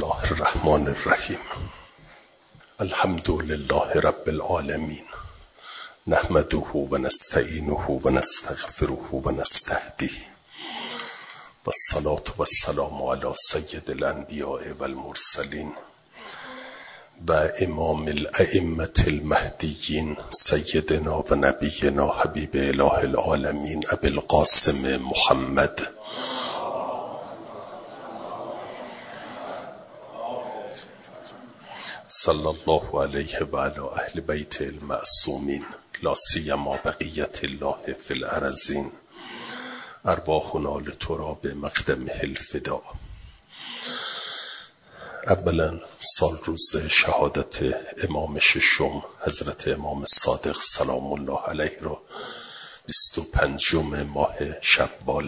الله الرحمن الرحیم. الحمد لله رب العالمین، نحمده و نستعینه و نستغفره و نستهدیه، و الصلاة و السلام علی سید الانبیاء و المرسلین و امام الائمة المهدیین سیدنا و نبینا حبیب اله العالمین ابی القاسم محمد صلی الله علیه و علی اهل بیت المعصومین، لا سیما بقیت الله فی الارضین، ارواحنا لتراب مقدمه الفدا. اولا سال روز شهادت امام ششم حضرت امام صادق سلام الله علیه را 25 ماه شوال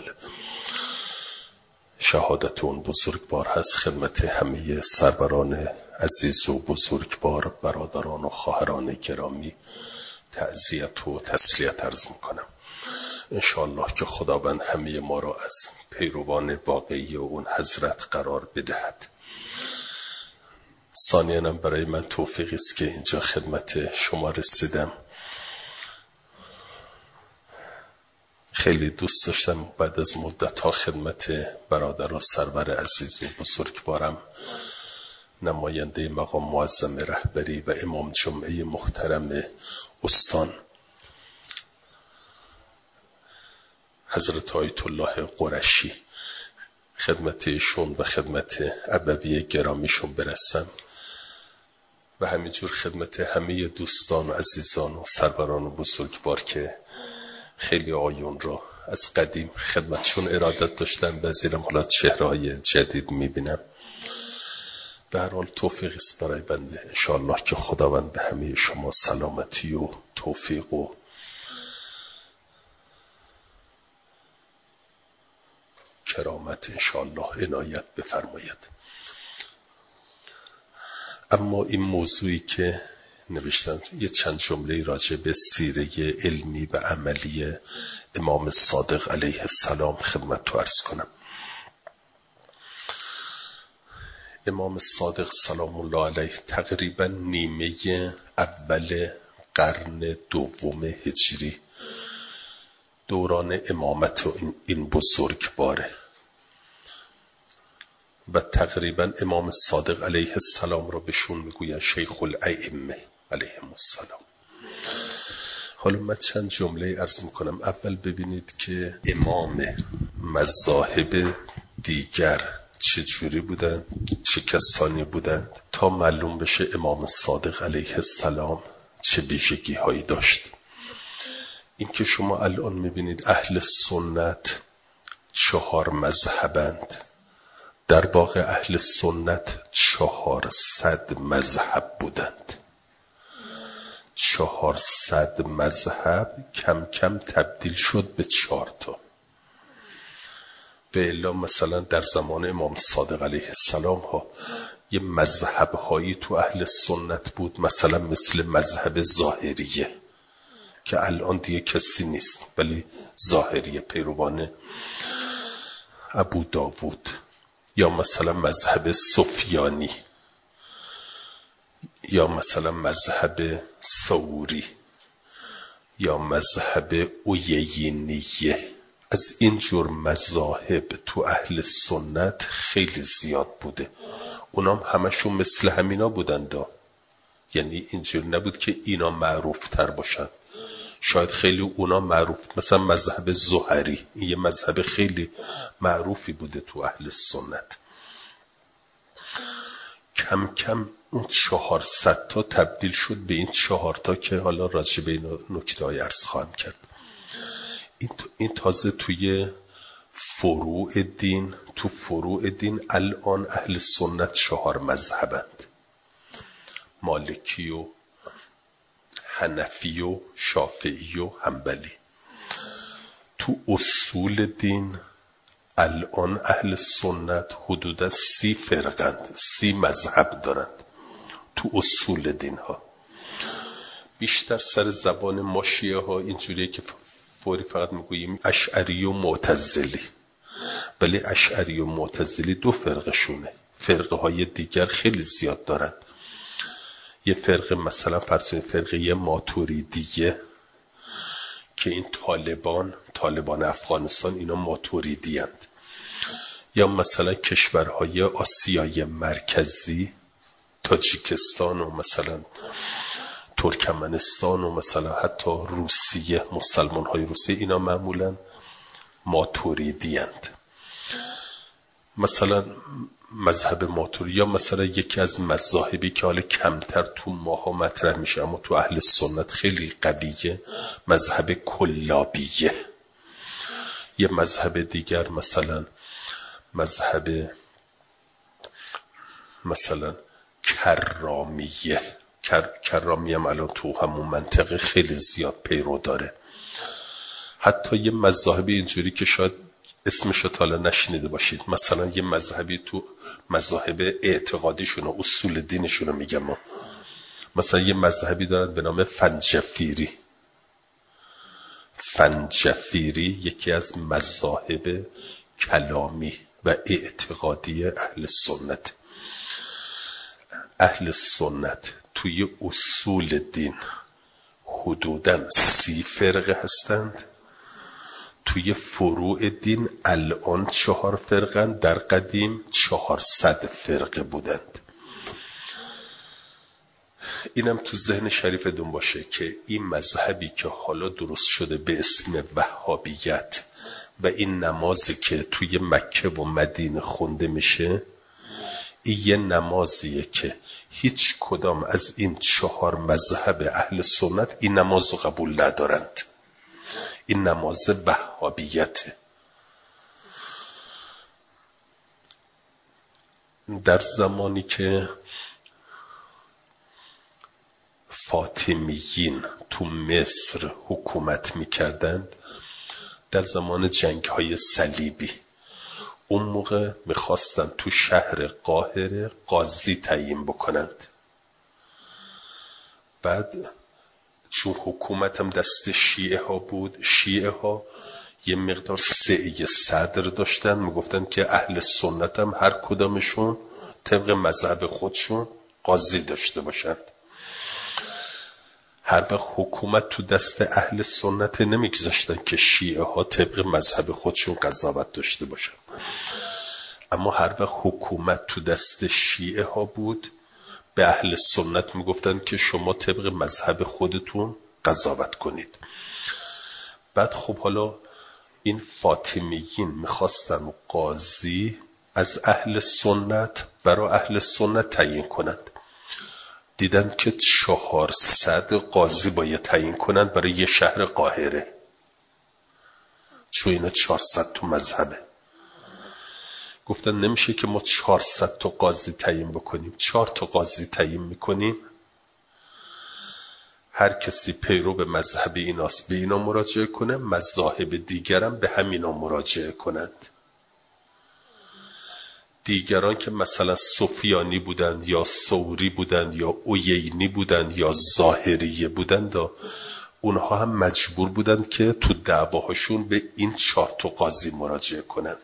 شهادت اون بزرگوار هست. خدمت همه سروران عزیز و بزرگوار، برادران و خواهران گرامی تعزیت و تسلیت عرض میکنم. انشاءالله که خداوند همه ما را از پیروان واقعی اون حضرت قرار بدهد. ثانیاً برای من توفیقی است که اینجا خدمت شما رسیدم. خیلی دوست داشتم بعد از مدت‌ها خدمت برادر و سرور عزیز و بزرگوارم، نماینده مقام معظم رهبری و امام جمعه محترم استان حضرت آیت الله قرشی، خدمت ایشون و خدمت ابوی گرامیشون برسم و همینجور خدمت همه دوستان و عزیزان و سروران و بزرگوار که خیلی آیون را از قدیم خدمتشون ارادت داشتن و زیرم حالا چهرهای جدید میبینم. به هر حال توفیق است برای بنده، انشاءالله که خداوند به همه شما سلامتی و توفیق و کرامت انشاءالله عنایت بفرماید. اما این موضوعی که نوشتم یه چند جمله راجع به سیره علمی و عملی امام صادق علیه السلام خدمت تو عرض کنم. امام صادق سلام الله علیه تقریبا نیمه اول قرن دوم هجری دوران امامت این بزرگواره و تقریبا امام صادق علیه السلام را بهشون میگوین شیخ الائمه علیهم السلام. حالا من چند جمله عرض میکنم. اول ببینید که امام مذاهب دیگر چجوری بودن، چه کسانی بودند تا معلوم بشه امام صادق علیه السلام چه ویژگی هایی داشت. این که شما الان میبینید اهل سنت 4 مذهبند، در واقع اهل سنت 400 مذهب بودند. 400 مذهب کم کم تبدیل شد به 4 تا. به الا مثلا در زمان امام صادق علیه السلام ها یه مذهب هایی تو اهل سنت بود، مثلا مثل مذهب ظاهریه که الان دیگه کسی نیست، ولی ظاهریه پیروان ابو داوود، یا مثلا مذهب سفیانی، یا مثلا مذهب ثوری، یا مذهب اویینیه. از این جور مذاهب تو اهل سنت خیلی زیاد بوده. اونام همشون مثل همینا بودند، یعنی اینجور نبود که اینا معروف تر باشند. شاید خیلی اونا معروف، مثلا مذهب زهری، این یه مذهب خیلی معروفی بوده تو اهل سنت. کم کم اون 400 تا تبدیل شد به این 4 تا که حالا راجع به این نکته های عرض خواهم کرد. این تازه توی فروع دین، تو فروع دین الان اهل سنت 4 مذهبند: مالکی و حنفی و شافعی و حنبلی. تو اصول دین الان اهل سنت حدودا 30 فرقند، 30 مذهب دارند تو اصول دین ها. بیشتر سر زبان ما شیعه ها اینجوریه که فوری فقط میگوییم اشعری و معتزلی، ولی اشعری و معتزلی 2 فرقشونه. فرقه های دیگر خیلی زیاد دارند. یه فرقه مثلا فرض فرقه ماتوریدیه که این طالبان افغانستان اینا ماتوریدی اند. یا مثلا کشورهای آسیای مرکزی، تاجیکستان و مثلا ترکمنستان و مثلا حتی روسیه، مسلمان های روسیه اینا معمولا ماتوریدی اند. مثلا مذهب ماتوریدی یا مثلا یکی از مذاهبی که حالا کمتر تو ماها مطرح میشه اما تو اهل سنت خیلی قویه، مذهب کلابیه. یه مذهب دیگر مثلا مذهب کرامیه. کرامی هم الان تو همون منطقه خیلی زیاد پیرو داره. حتی یه مذاهبی اینجوری که شاید اسمشو تا حالا نشنیده باشید، مثلا یه مذهبی تو مذاهب اعتقادیشون و اصول دینشون رو میگم، مثلا یه مذهبی دارن به نام فنجفیری. فنجفیری یکی از مذاهب کلامی و اعتقادی اهل سنت. اهل سنت توی اصول دین حدوداً 30 فرقه هستند. توی فروع دین الان 4 فرقه، در قدیم 400 فرقه بودند. اینم تو ذهن شریفتون باشه که این مذهبی که حالا درست شده به اسم وهابیت و این نمازی که توی مکه و مدینه خونده میشه، این یه نمازیه که هیچ کدام از این 4 مذهب اهل سنت این نماز رو قبول ندارند. این نماز وهابیته. در زمانی که فاطمیین تو مصر حکومت میکردند، در زمان جنگ‌های صلیبی، اون موقع میخواستن تو شهر قاهره قاضی تعیین بکنند. بعد چون حکومت هم دست شیعه ها بود، شیعه ها یه مقدار سعی صدر داشتن، میگفتن که اهل سنت هم هر کدامشون طبق مذهب خودشون قاضی داشته باشند. هر وقت حکومت تو دست اهل سنت نمیگذاشتن که شیعه ها طبق مذهب خودشون قضاوت داشته باشن، اما هر وقت حکومت تو دست شیعه ها بود به اهل سنت میگفتن که شما طبق مذهب خودتون قضاوت کنید. بعد خب حالا این فاطمیین میخواستن قاضی از اهل سنت برای اهل سنت تعیین کنند. دیدن که 400 قاضی باید تعیین کنند برای یه شهر قاهره، چون اینا 400 تو مذهبه. گفتن نمیشه که ما 400 تا قاضی تعیین بکنیم، 4 تا قاضی تعیین میکنیم، هر کسی پیرو به مذهب ایناست به اینا مراجعه کنه، مذاهب دیگرم به همینا مراجعه کنند. دیگران که مثلا سفیانی بودند یا ثوری بودند یا عیینی بودند یا ظاهریه بودند، اونها هم مجبور بودند که تو دعواهاشون به این 4 تا قاضی مراجعه کنند.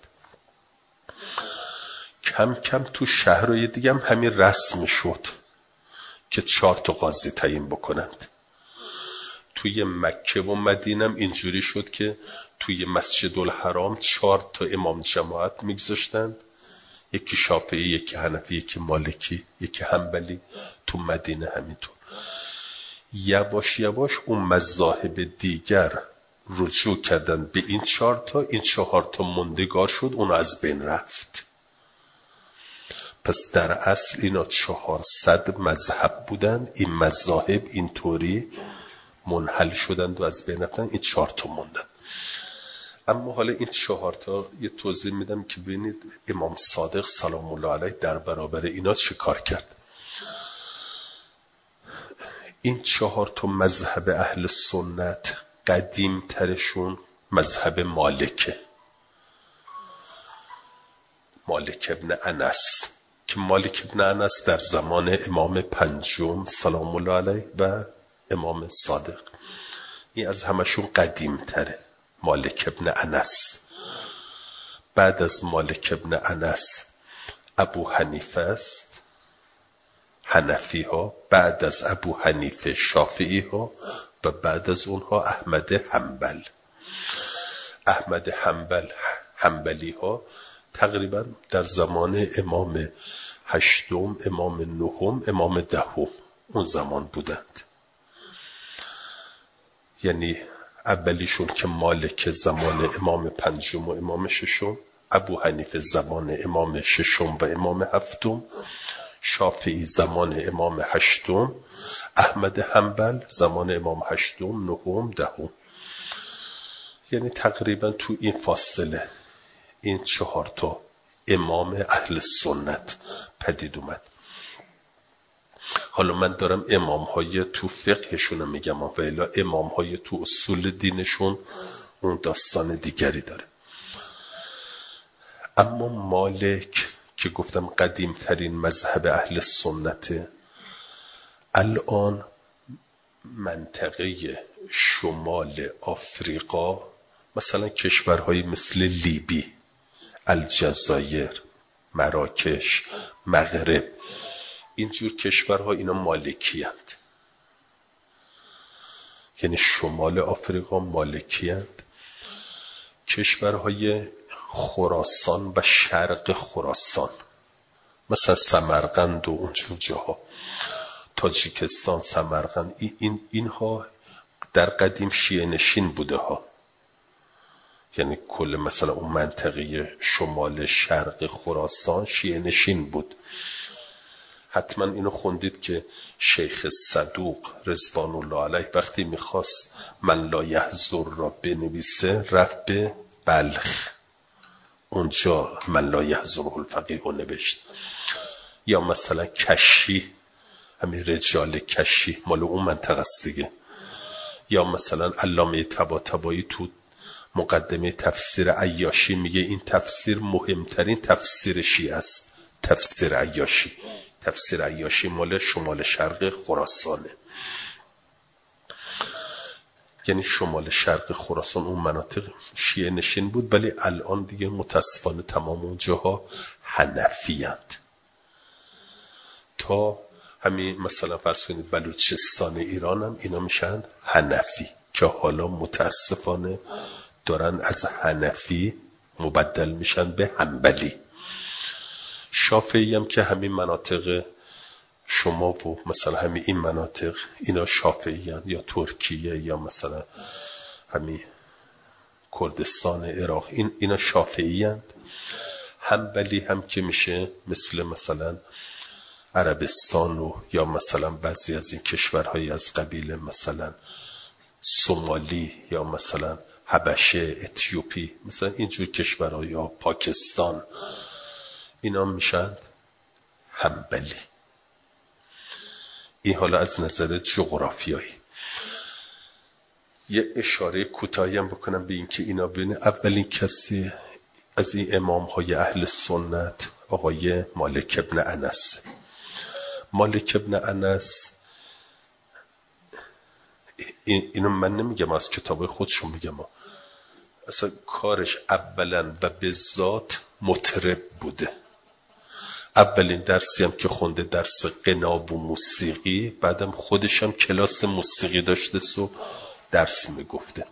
کم کم تو شهرهای دیگه هم همین رسم شد که 4 تا قاضی تعیین بکنند. توی مکه و مدینه هم اینجوری شد که توی مسجد الحرام 4 تا امام جماعت میگذاشتند، یکی شافعی، یکی حنفی، یکی مالکی، یکی حنبلی. تو مدینه همینطور. یواش یواش اون مذاهب دیگر رجوع کردن به این 4 تا، این 4 تا موندگار شد، اون از بین رفت. پس در اصل اینا 400 مذهب بودند، این مذاهب اینطوری منحل شدند و از بین رفتن، این 4 تا موندن. اما حالا این 4 تا یه توضیح میدم که ببینید امام صادق سلام الله علیه در برابر اینا چه کار کرد. این 4 تا مذهب اهل سنت قدیم ترشون مذهب مالکه، مالک ابن انس، که مالک ابن انس در زمان امام پنجم سلام الله علیه و امام صادق، این از همشون قدیم تره، مالک ابن انس. بعد از مالک ابن انس ابو حنیفه است، حنفی ها، بعد از ابو حنیفه شافعی ها و بعد از اونها احمد حنبل. احمد حنبل، حنبلی ها تقریبا در زمان امام هشتم، امام نهم، امام دهم اون زمان بودند. یعنی اولیشون که مالک زمان امام پنجم و امام ششم، ابو حنیفه زمان امام ششم و امام هفتم، شافعی زمان امام هشتم، احمد حنبل زمان امام هشتم، نهم، دهم. یعنی تقریبا تو این فاصله این 4 تا امام اهل سنت پدید اومد. حالا من دارم امام های تو فقهشون میگم و الا امام های تو اصول دینشون اون داستان دیگری داره. اما مالک که گفتم قدیم ترین مذهب اهل سنته، الان منطقه شمال آفریقا، مثلا کشورهای مثل لیبی، الجزایر، مراکش، مغرب، اینجور کشورها اینا مالکی هستند. یعنی شمال آفریقا مالکی هستند. کشورهای خراسان و شرق خراسان مثل سمرقند و اونجور جاها، تاجیکستان، سمرقند، اینها در قدیم شیعه نشین بوده ها. یعنی کل مثلا اون منطقه شمال شرق خراسان شیعه نشین بود. حتما اینو خوندید که شیخ صدوق رضوان الله علیه وقتی میخواست من لا یحضر را بنویسه رفت به بلخ، اونجا من لا یحضره الفقیه رو نوشت. یا مثلا کشی، همین رجال کشی مال اون منطقه است دیگه. یا مثلا علامه طباطبایی تو مقدمه تفسیر عیاشی میگه این تفسیر مهمترین تفسیر شیعه است، تفسیر عیاشی. تفسیر عیاشی مال شمال شرق خراسانه. یعنی شمال شرق خراسان اون مناطق شیعه نشین بود، ولی الان دیگه متاسفانه تمام اون جاها حنفی هستند. تا همین مثلا فرض کنید بلوچستان ایران هم اینا میشن حنفی، که حالا متاسفانه دارن از حنفی مبدل میشن به حنبلی. شافعی هم که همین مناطق شما و مثلا همین این مناطق اینا شافعی هم، یا ترکیه یا مثلا همین کردستان عراق اینا شافعی هم. حنبلی هم که میشه مثلا عربستان و یا مثلا بعضی از این کشورهای از قبیل مثلا سومالی یا مثلا حبشه، اتیوپی، مثلا اینجور کشورها یا پاکستان، اینا میشن حنبلی. این حالا از نظر جغرافیایی. یه اشاره کوتاهی هم بکنم به این که اینا ببینه اولین کسی از این امام های اهل سنت آقای مالک ابن انس. مالک ابن انس اینو من نمیگم، از کتاب خودشون میگم، اصلا کارش اولا و به ذات مطرب بوده. اولین درسی هم که خونده درس غنا و موسیقی، بعدم خودش هم کلاس موسیقی داشته و درس میگفته.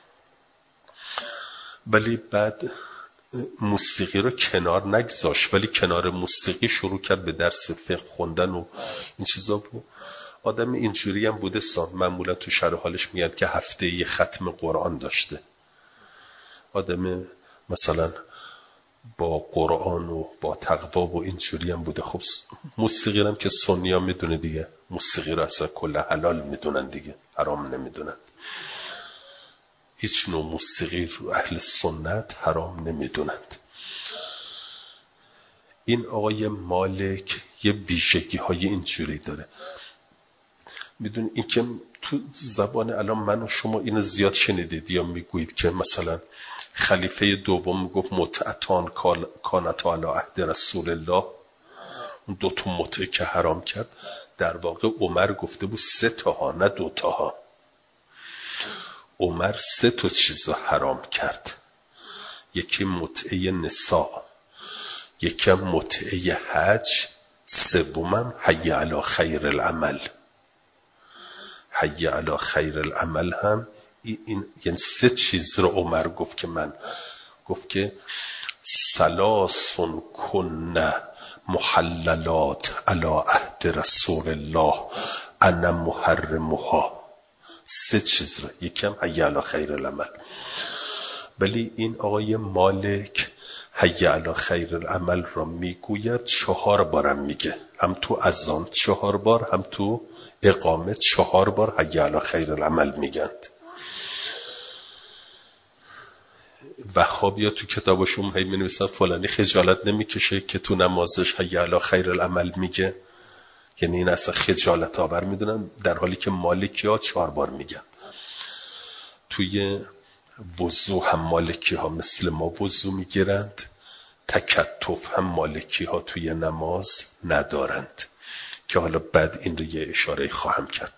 ولی بعد موسیقی رو کنار نگذاشت، ولی کنار موسیقی شروع کرد به درس فقه خوندن و این چیزا بود. آدم اینجوری هم بوده معمولا تو شرح حالش میاد که هفته یه ختم قرآن داشته. آدم مثلا با قرآن و با تقوا و اینجوری هم بوده. خب موسیقی هم که سنی ها میدونه دیگه، موسیقی رو اصلا کل حلال میدونن دیگه، حرام نمیدونن. هیچ نوع موسیقی رو اهل سنت حرام نمیدونند. این آقای مالک یه ویژگی های اینجوری داره. میدونی این که تو زبان الان من و شما اینو زیاد شنیدید یا میگویید که مثلا خلیفه دوم میگفت متعتان کانتا علی عهد رسول الله، اون 2 تا متعه که حرام کرد، در واقع عمر گفته بود 3 تاها نه 2 تاها. عمر 3 تا چیزا حرام کرد. یکی متعه نساء، یکم متعه حج، سومم حی علی خیر العمل. حی علی خیر العمل هم این یعنی 3 چیز رو عمر گفت که ثلاث کن محللات علی عهد رسول الله انا محرمها. 3 چیز رو، یکم حی علی خیر العمل. ولی این آقای مالک حی علی خیر العمل را میگوید 4 بارم میگه، هم تو اذان 4 بار، هم تو اقامه 4 بار حی علی خیر العمل میگند. وهابیا تو کتابشون هی می‌نویسن فلانی خجالت نمیکشه که تو نمازش حی علی خیر العمل میگه، یعنی این اصلا خجالت آور میدونن، در حالی که مالکی‌ها 4 بار میگن. توی وضو هم مالکی‌ها مثل ما وضو میگیرند، تکتف هم مالکی‌ها توی نماز ندارند که حالا بعد این رو یه اشاره خواهم کرد.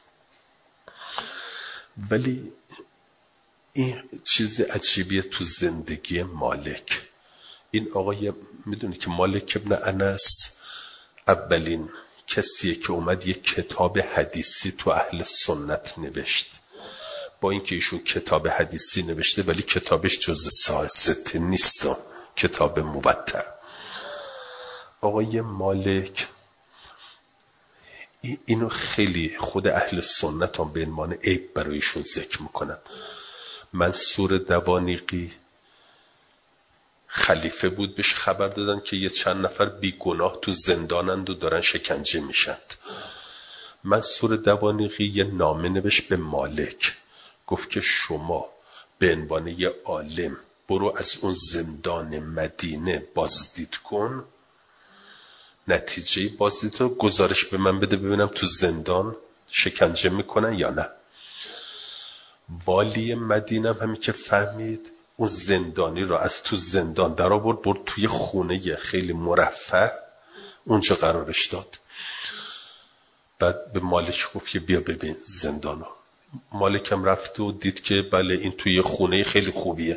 ولی این چیز عجیبیه تو زندگی مالک. این آقای میدونی که مالک ابن انس اولین کسیه که اومد یک کتاب حدیثی تو اهل سنت نوشت. با اینکه ایشون کتاب حدیثی نوشته ولی کتابش جز 6 نیست، کتاب موطأ. آقای مالک اینو خیلی خود اهل سنت هم به عنوان عیب برایشون ذکر میکنن. منصور دوانیقی خلیفه بود، بهش خبر دادن که یه چند نفر بیگناه تو زندانند و دارن شکنجه میشند. منصور دوانیقی یه نامه نوشت به مالک، گفت که شما به عنوان یه عالم برو از اون زندان مدینه بازدید کن، نتیجه بازدید رو گزارش به من بده ببینم تو زندان شکنجه میکنن یا نه. والی مدینه هم همین که فهمید اون زندانی رو از تو زندان در آورد، برد توی خونه خیلی مرفه اونجا قرارش داد. بعد به مالک گفت که بیا ببین زندانو. مالک هم رفت و دید که بله این توی خونه خیلی خوبیه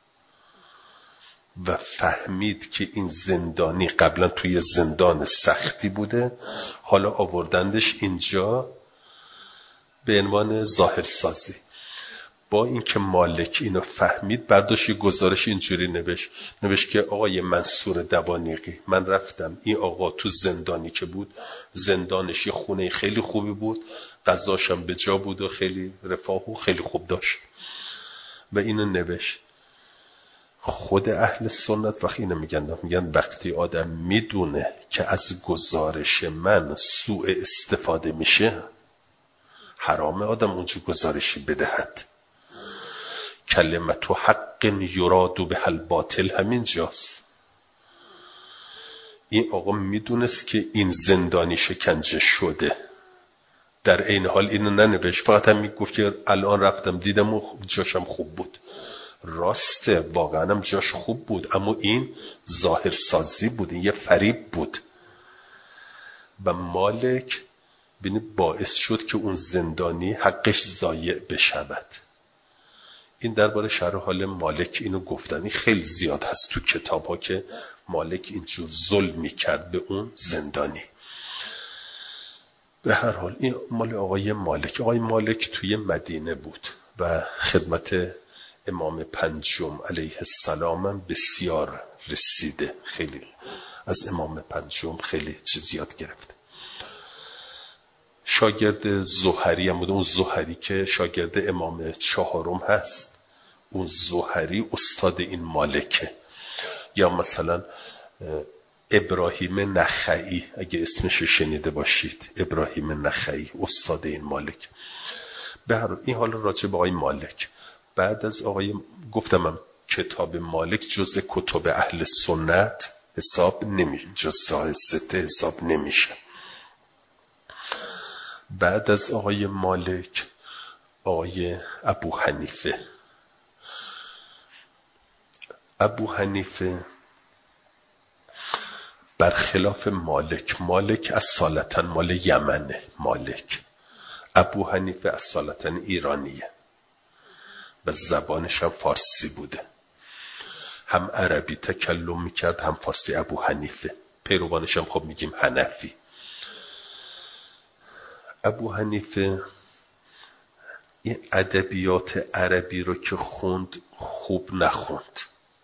و فهمید که این زندانی قبلا توی زندان سختی بوده، حالا آوردندش اینجا به عنوان ظاهرسازی. با اینکه مالک اینو فهمید برداشت یه گزارش اینجوری نوشت که آقای منصور دوانیقی، من رفتم این آقا تو زندانی که بود، زندانش یه خونه خیلی خوبی بود، غذاشم به جا بود و خیلی رفاه و خیلی خوب داشت و اینو نوشت. خود اهل سنت وقتی اینو میگن وقتی آدم میدونه که از گزارش من سوء استفاده میشه، حرامه آدم اونجا گزارشی بدهد. کلمت حق یراد به الباطل همین جاست. این آقا میدونست که این زندانی شکنجه شده، در این حال اینو ننوشت، فقط هم میگفت که الان رفتم دیدم و جاشم خوب بود. راسته، واقعا هم جاش خوب بود، اما این ظاهر سازی بود، این یه فریب بود و مالک بینی باعث شد که اون زندانی حقش ضایع بشود. این درباره شرح حال مالک اینو گفتن. این خیلی زیاد هست تو کتاب ها که مالک اینجور ظلم میکرد به اون زندانی. به هر حال این مال آقای مالک. آقای مالک توی مدینه بود و خدمت امام پنجم علیه السلام هم بسیار رسیده، خیلی از امام پنجم خیلی چیز یاد گرفته. شاگرد زهری هم بود، اون زهری که شاگرد امام چهارم هست، اون زهری استاد این مالکه. یا مثلا ابراهیم نخعی، اگه اسمشو شنیده باشید، ابراهیم نخعی استاد این مالک. به هر حال این حال راجع به آقای مالک. بعد از آقای گفتمم کتاب مالک جز کتب اهل سنت حساب نمیشه، جز 6 حساب نمیشه. بعد از آقای مالک آقای ابو حنیفه. ابو حنیفه برخلاف مالک اصالتا مال یمنه. ابو حنیفه اصالتا ایرانیه و زبانش هم فارسی بوده. هم عربی تکلم میکرد هم فارسی. ابو حنیفه، پیروانش هم خب میگیم حنفی. ابو حنیفه این ادبیات عربی رو که خوند خوب نخوند.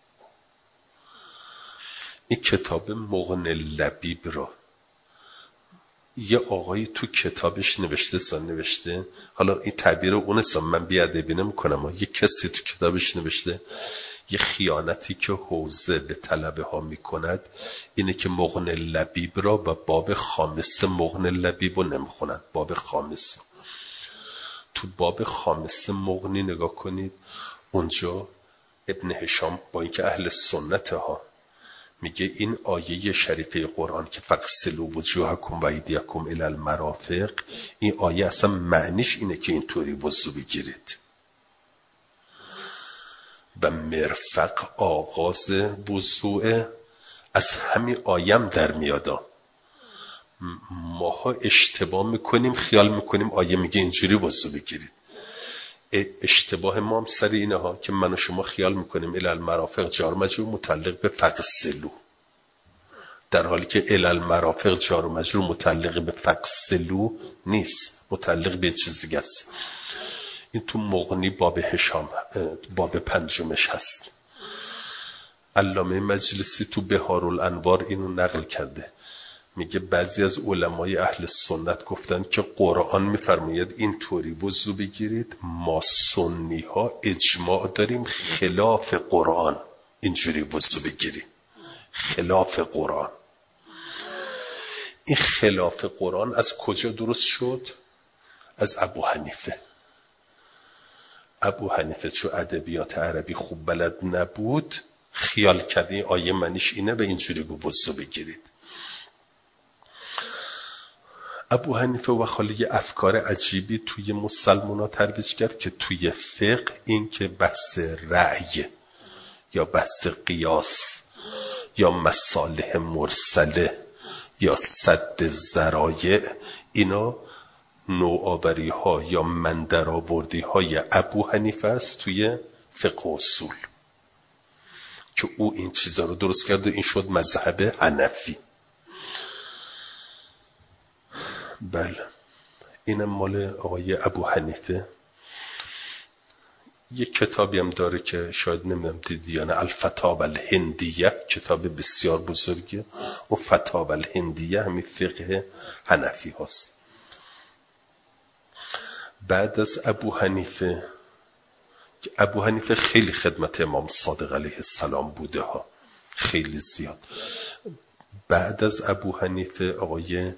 این کتاب مغنی لبیب رو یه آقایی تو کتابش نوشته، حالا این تعبیر اونستم، من بیادبی نمی‌کنم، یه کسی تو کتابش نوشته یه خیانتی که حوزه به طلبه ها میکند اینه که مغنی لبیب را و باب خامس مغنی لبیب رو نمیخونند. باب خامس، تو باب خامس مغنی نگاه کنید، اونجا ابن هشام با اینکه اهل سنت ها میگه این آیه شریفه قرآن که فغسلوا وجوهکم و ایدیکم الی المرافق، این آیه اصلا معنیش اینه که اینطوری وضو بگیرید و مرفق آغاز وضوء، از همین آیم در میادا. ماها اشتباه میکنیم، خیال میکنیم آیه میگه اینجوری وضو بگیرید. اشتباه ما هم سر اینه ها که من و شما خیال میکنیم الی المرافق جار مجرور متعلق به فغسلوا، در حالی که الی المرافق جار مجرور متعلق به فغسلوا نیست، متعلق به چیز دیگه است. این تو مغنی باب هشام باب 5 هست. علامه مجلسی تو بهارالانوار اینو نقل کرده، میگه بعضی از علمای اهل سنت گفتن که قرآن میفرماید این طوری وضو بگیرید، ما سنی ها اجماع داریم خلاف قرآن اینجوری وضو بگیریم، خلاف قرآن. این خلاف قرآن از کجا درست شد؟ از ابو حنیفه. ابو حنیفه چون ادبیات عربی خوب بلد نبود، خیال کرد این آیه منیش اینه به اینجوری وضو بگیرید. ابو حنیفه و خالی افکار عجیبی توی مسلمان ها ترویج کرد که توی فقه این که بحث رأی یا بحث قیاس یا مصالح مرسله یا سد ذرایع، اینا نوآوری ها یا مندرآوردی های ابو حنیفه است توی فقه و اصول، که او این چیزا رو درست کرد و این شد مذهب حنفی. بله، اینم مال آقای ابو حنیفه. یک کتابی هم داره که شاید نمیدونم دیدی یا نه، الفتاوی الهندیه، کتاب بسیار بزرگیه و فتاوی الهندیه همین فقه حنفی هست. بعد از ابو حنیفه، که ابو حنیفه خیلی خدمت امام صادق علیه السلام بوده ها، خیلی زیاد. بعد از ابو حنیفه آقای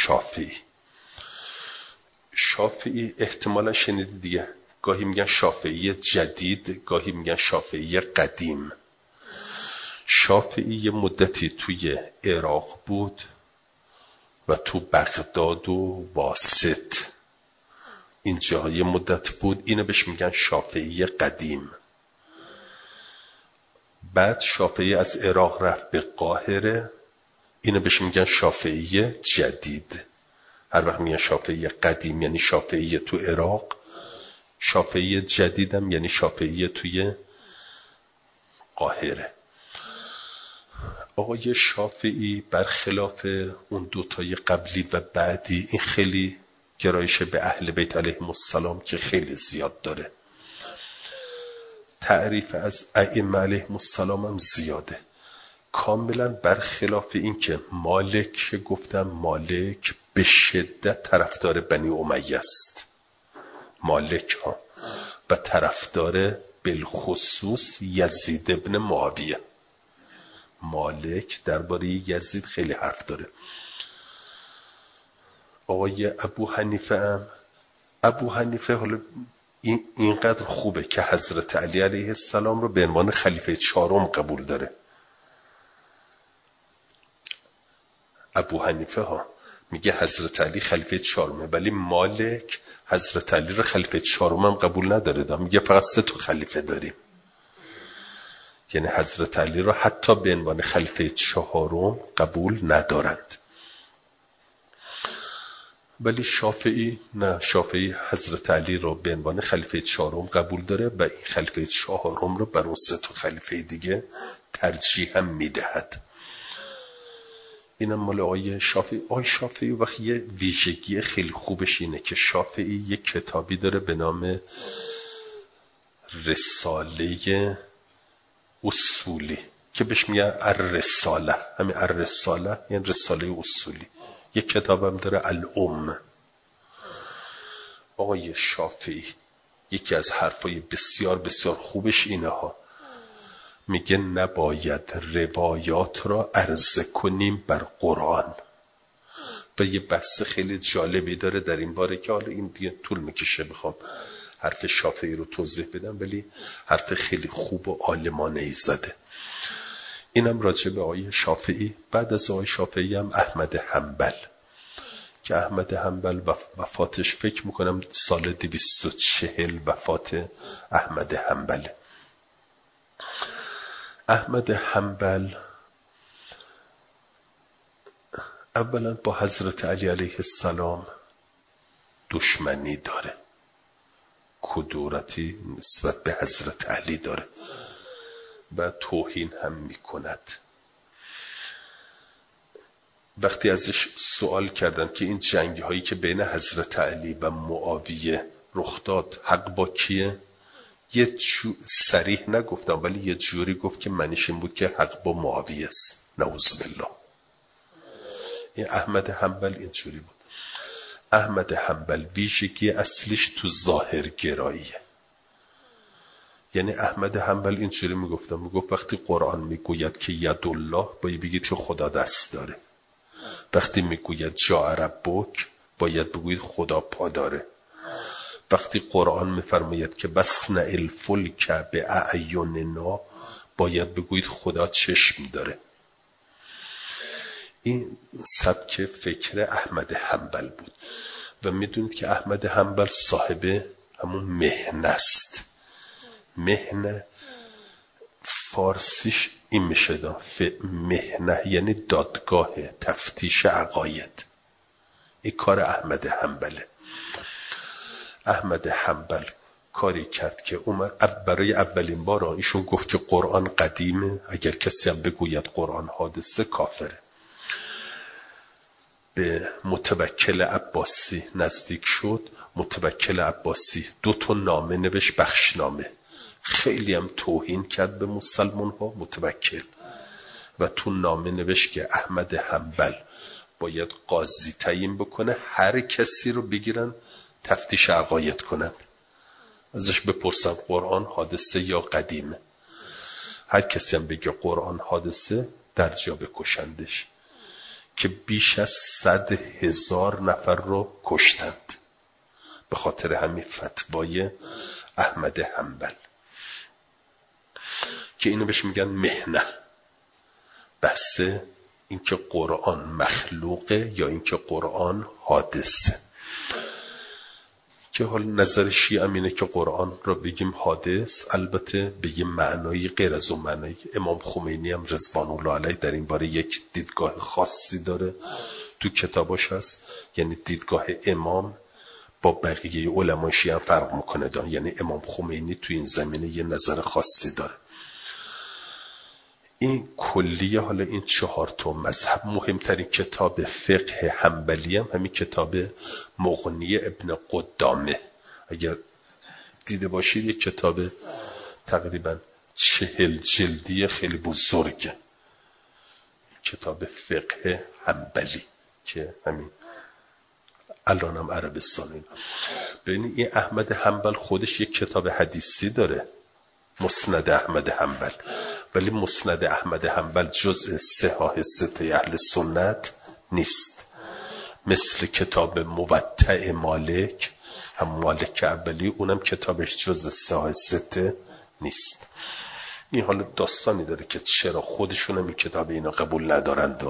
شافعی احتمالا شنیدید دیگه، گاهی میگن شافعی جدید، گاهی میگن شافعی قدیم. شافعی یه مدتی توی عراق بود و تو بغداد و واسط اینجا یه مدت بود، اینو بهش میگن شافعی قدیم. بعد شافعی از عراق رفت به قاهره، اینو بهش میگن شافعی جدید. هر وقت میگن شافعی قدیم یعنی شافعی تو عراق، شافعی جدیدم یعنی شافعی توی قاهره. آقای شافعی برخلاف اون دوتای قبلی و بعدی، این خیلی گرایش به اهل بیت علیهم السلام که خیلی زیاد داره. تعریف از ائمه علیهم السلام هم زیاده، کاملا برخلاف این که مالک گفتم، مالک به شدت طرفدار بنی امیه است، مالک ها، و طرفدار بالخصوص یزید ابن معاویه. مالک درباره یزید خیلی حرف داره. آقای ابو حنیفه حالا اینقدر خوبه که حضرت علی علیه السلام رو به عنوان خلیفه 4 قبول داره. ابو حنیفه ها میگه حضرت علی خلیفه 4، ولی مالک حضرت علی رو خلیفه 4 هم قبول نداره، میگه فقط 3 خلیفه داریم. یعنی حضرت علی رو حتی به عنوان خلیفه 4 قبول ندارند. ولی شافعی نه، شافعی حضرت علی رو به عنوان خلیفه چهارم قبول داره و این خلیفه چهارم رو بر اون سه تا خلیفه دیگه ترجیح هم میدهد. اینم مال آقای شافعی. آقای شافعی وقتی یه ویژگی خیلی خوبش اینه که شافعی یه کتابی داره به نام رساله اصولی که بهش میگن الرساله. همین الرساله یعنی رساله اصولی. یه کتابم داره الام. آقای شافعی یکی از حرفای بسیار بسیار خوبش اینه ها، میگه نباید روایات را عرضه کنیم بر قرآن. و یه بحث خیلی جالبی داره در این باره که حالا این دیگه طول میکشه بخوام حرف شافعی رو توضیح بدم، ولی حرف خیلی خوب و عالمانه ای زده. اینم راجع به آقای شافعی. بعد از آقای شافعی هم احمد حنبل که احمد حنبل وفاتش فکر میکنم سال 240 وفات احمد حنبل. احمد حنبل اولا با حضرت علی علیه السلام دشمنی داره، کدورتی نسبت به حضرت علی داره و توهین هم میکند. وقتی ازش سوال کردن که این جنگی هایی که بین حضرت علی و معاویه رخ داد حق با کیه، یه صریح نگفتم ولی یه جوری گفت که معنیش این بود که حق با معاویه است. نعوذ بالله. این احمد حنبل اینجوری بود. احمد حنبل ویژگی اصلیش تو ظاهر گراییه. یعنی احمد حنبل اینجوری میگفت وقتی قرآن میگوید که ید الله باید بگید که خدا دست داره. وقتی میگوید جاء ربک باید بگوید خدا پا داره. وقتی قرآن میفرماید که بصنع الفلک باعیننا باید بگوید خدا چشم داره. این سبک فکر احمد حنبل بود و میدونید که احمد حنبل صاحب همون مهنه است. مهنه فارسیش این میشه مهنه یعنی دادگاه تفتیش عقاید. این کار احمد حنبله. احمد حنبل کاری کرد که برای اولین بار ایشون گفت که قرآن قدیمه، اگر کسی هم بگوید قرآن حادثه کافره. به متوکل عباسی نزدیک شد. متوکل عباسی 2 نامه نوشت، بخشنامه. خیلی هم توهین کرد به مسلمان ها متوکل و تو نامه نوشت که احمد حنبل باید قاضی تعیین بکنه، هر کسی رو بگیرن تفتیش عقاید کنند، ازش بپرسن قرآن حادثه یا قدیمه. هر کسی هم بگه قرآن حادثه درجا بکشندش. که بیش از 100,000 نفر رو کشتند به خاطر همین فتوای احمد حنبل که اینو بهش میگن مهنه. بحث اینکه قرآن مخلوقه یا اینکه قرآن حادثه. که حال نظر شیعه اینه که قرآن را بگیم حادث، البته به یه معنایی غیر از اون معنایی. امام خمینی هم رضوان الله علیه در این باره یک دیدگاه خاصی داره، تو کتاباش هست. یعنی دیدگاه امام با بقیه علمای شیعه هم فرق میکنه. یعنی امام خمینی تو این زمینه یه نظر خاصی داره. این کلیه. حالا این 4 تا مذهب. مهمترین کتاب فقه حنبلی هم همین کتاب مغنی ابن قدامه. اگر دیده باشید یک کتاب تقریبا 40 جلدی خیلی بزرگه، کتاب فقه حنبلی که همین الان هم عربستان. ببینید این احمد حنبل خودش یک کتاب حدیثی داره، مسند احمد حنبل، ولی مسند احمد حنبل جزء صحاح 6 اهل سنت نیست. مثل کتاب موطأ مالک، هم مالک اولی، اونم کتابش جزء صحاح 6 نیست. این حالا داستانی داره که چرا خودشون هم این کتاب اینا قبول ندارند.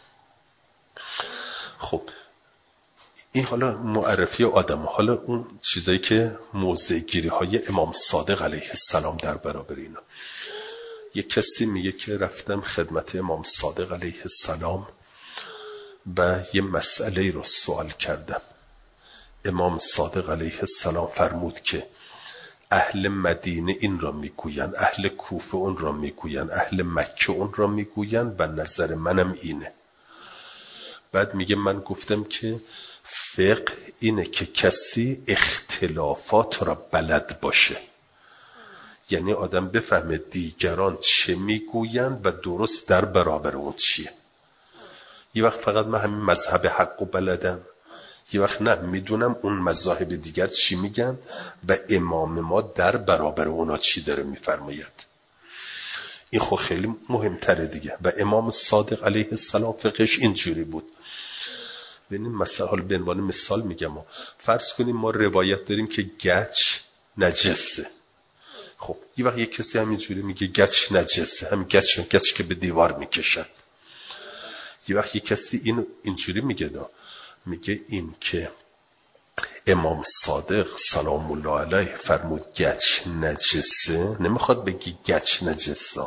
خب این حالا معرفی آدم. حالا اون چیزایی که موضع گیری های امام صادق علیه السلام در برابر اینا. یک کسی میگه که رفتم خدمت امام صادق علیه السلام و یه مسئله رو سوال کردم. امام صادق علیه السلام فرمود که اهل مدینه این را میگویند، اهل کوفه اون را میگویند، اهل مکه اون را میگویند و نظر منم اینه. بعد میگه من گفتم که فقه اینه که کسی اختلافات را بلد باشه، یعنی آدم بفهمه دیگران چه میگویند و درست در برابر اون چیه. یه وقت فقط من همین مذهب حق و بلدم، یه وقت نه، میدونم اون مذاهب دیگر چی میگن و امام ما در برابر اونا چی داره میفرماید. این خب خیلی مهمتره دیگه. و امام صادق علیه السلام فقهش اینجوری بود. ببینید مثلا حالا به عنوان مثال میگم، فرض کنیم ما روایت داریم که گچ نجسه. خب یه وقت یک کسی همینجوری میگه گچ نجسه، هم گچ که به دیوار میکشد. یه وقت یک کسی اینجوری میگه میگه این که امام صادق سلام الله علیه فرمود گچ نجسه، نمیخواد بگی گچ نجسه،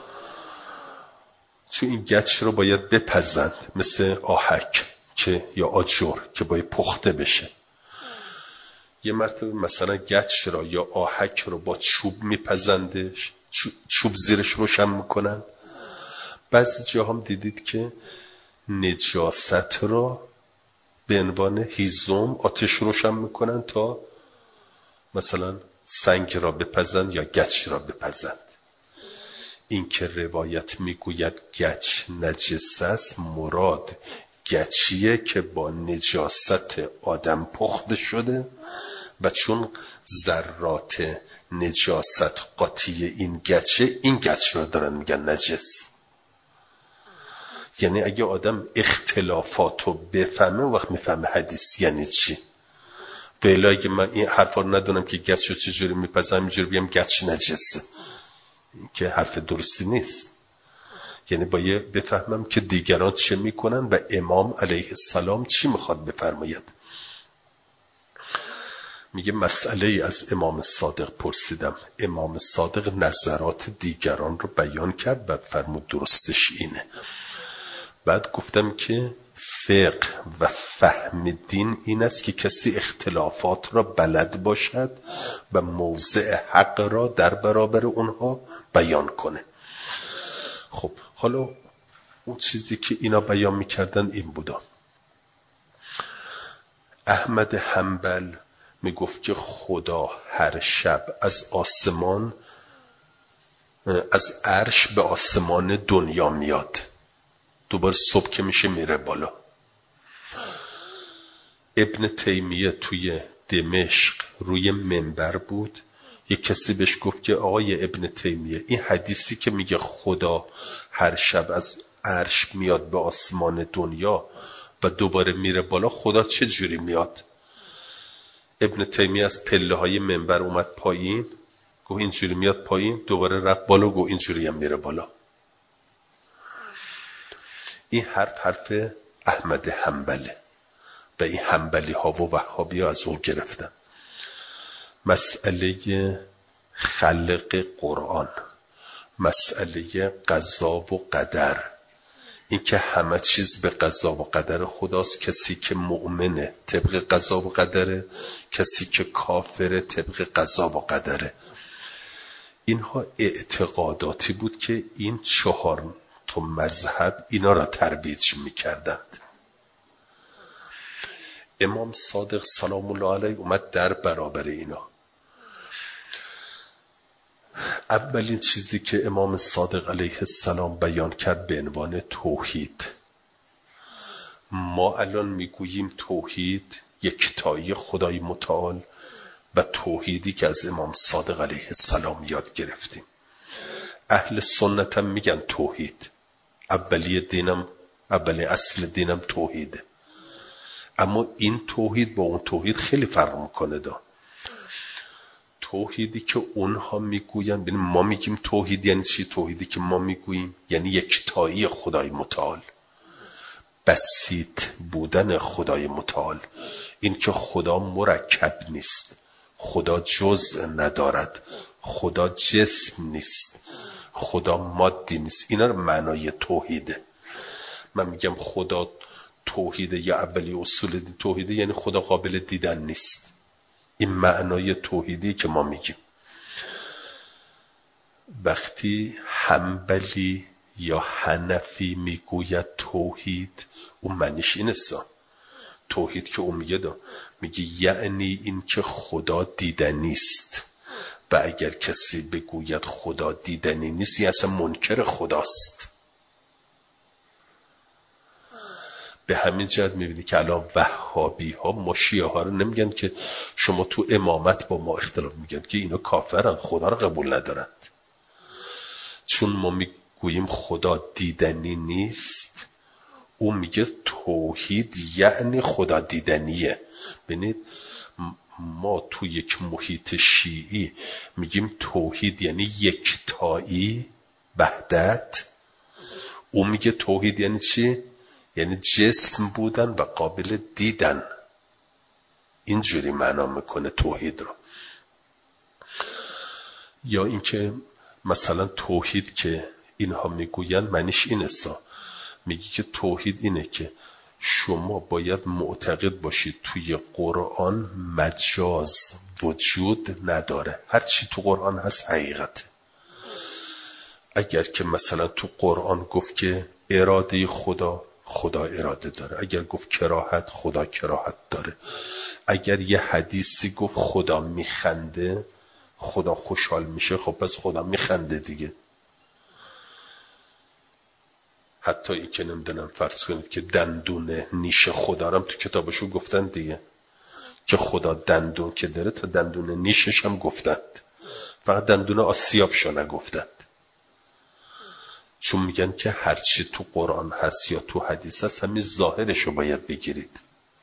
چون این گچ رو باید بپزند، مثل آهک که یا آجر که باید پخته بشه. یه مرتبه مثلا گچ را یا آهک رو با چوب میپزندش، چوب زیرش روشن میکنن. بعضی جا هم دیدید که نجاست را به عنوان هیزم آتش روشن میکنن تا مثلا سنگ را بپزند یا گچ را بپزند. این که روایت میگوید گچ نجس است، مراد گچیه که با نجاست آدم پخته شده و چون ذرات نجاست قاطی این گچه، این گچ را دارن میگن نجس. یعنی اگه آدم اختلافاتو بفهمه وقت میفهمه حدیث یعنی چی. ولی اگه من این حرفا رو ندونم که گچ رو چجوری میپزم، اینجوری بگم گچ نجسه، که حرف درستی نیست. یعنی باید بفهمم که دیگران چه میکنن و امام علیه السلام چی میخواد بفرماید. میگه مسئله از امام صادق پرسیدم، امام صادق نظرات دیگران رو بیان کرد و فرمود درستش اینه. بعد گفتم که فقه و فهم دین این است که کسی اختلافات را بلد باشد و موضع حق را در برابر اونها بیان کنه. خب حالا اون چیزی که اینا بیان میکردن این بودا. احمد حنبل میگفت که خدا هر شب از آسمان، از عرش به آسمان دنیا میاد، دوباره صبح که میشه میره بالا. ابن تیمیه توی دمشق روی منبر بود، یک کسی بهش گفت که آقای ابن تیمیه، این حدیثی که میگه خدا هر شب از عرش میاد به آسمان دنیا و دوباره میره بالا، خدا چه جوری میاد؟ ابن تیمیه از پله های منبر اومد پایین، گفت اینجوری میاد پایین، دوباره رفت بالا، گفت اینجوری هم میره بالا. این حرف احمد حنبله و این حنبلی ها و وهابی ها از او گرفتن. مسئله خلق قرآن، مسئله قضا و قدر، این که همه چیز به قضا و قدر خداست، کسی که مؤمنه طبق قضا و قدره، کسی که کافره طبق قضا و قدره. اینها اعتقاداتی بود که این 4 تا مذهب اینا را ترویج میکردند. امام صادق سلام الله علیه اومد در برابر اینا. اولین چیزی که امام صادق علیه السلام بیان کرد به عنوان توحید. ما الان میگوییم توحید، یکتایی خدای متعال و توحیدی که از امام صادق علیه السلام یاد گرفتیم. اهل سنت هم میگن توحید، اولی اصل دینم توحیده. اما این توحید با اون توحید خیلی فرق میکنه. توحیدی که اونها میگوین، ما میگیم توحید یعنی چی؟ توحیدی که ما میگوییم یعنی یکتایی خدای متعال، بسیط بودن خدای متعال، این که خدا مرکب نیست، خدا جزء ندارد، خدا جسم نیست، خدا مادی نیست. اینا رو معنای توحیده. من میگم خدا توحید یا اولی اصول توحید یعنی خدا قابل دیدن نیست. این معنای توحیدی که ما میگیم. وقتی حنبلی یا حنفی میگوید توحید، اون معنیش اینه توحید که اون میگه یعنی این که خدا دیدنی است، و اگر کسی بگوید خدا دیدنی نیست یعنی اصلا منکر خداست. به همین جهت میبینی که الان وهابی ها مشیعه ها رو نمیگن که شما تو امامت با ما اختلاف، میگن که اینا کافرن، خدا رو قبول ندارند. چون ما میگوییم خدا دیدنی نیست، او میگه توحید یعنی خدا دیدنیه. ببینید ما تو یک محیط شیعی میگیم توحید یعنی یکتایی، وحدت. او میگه توحید یعنی چی؟ یعنی جسم بودن و قابل دیدن. اینجوری معنا میکنه توحید رو. یا اینکه مثلا توحید که اینها میگوین معنیش اینه میگه که توحید اینه که شما باید معتقد باشید توی قرآن مجاز وجود نداره، هر چی تو قرآن هست حقیقته. اگر که مثلا تو قرآن گفت که اراده خدا اراده داره، اگر گفت کراهت، خدا کراهت داره. اگر یه حدیثی گفت خدا میخنده، خدا خوشحال میشه، خب پس خدا میخنده دیگه. حتی این که نمیدونم فرض کنید که دندون نیش خدا رو هم تو کتابشو گفتن دیگه، که خدا دندون که داره تا دندون نیشش هم گفتند، فقط دندون آسیابشو نگفتند. چون میگن که هرچی تو قرآن هست یا تو حدیث هست همین ظاهرشو باید بگیرید.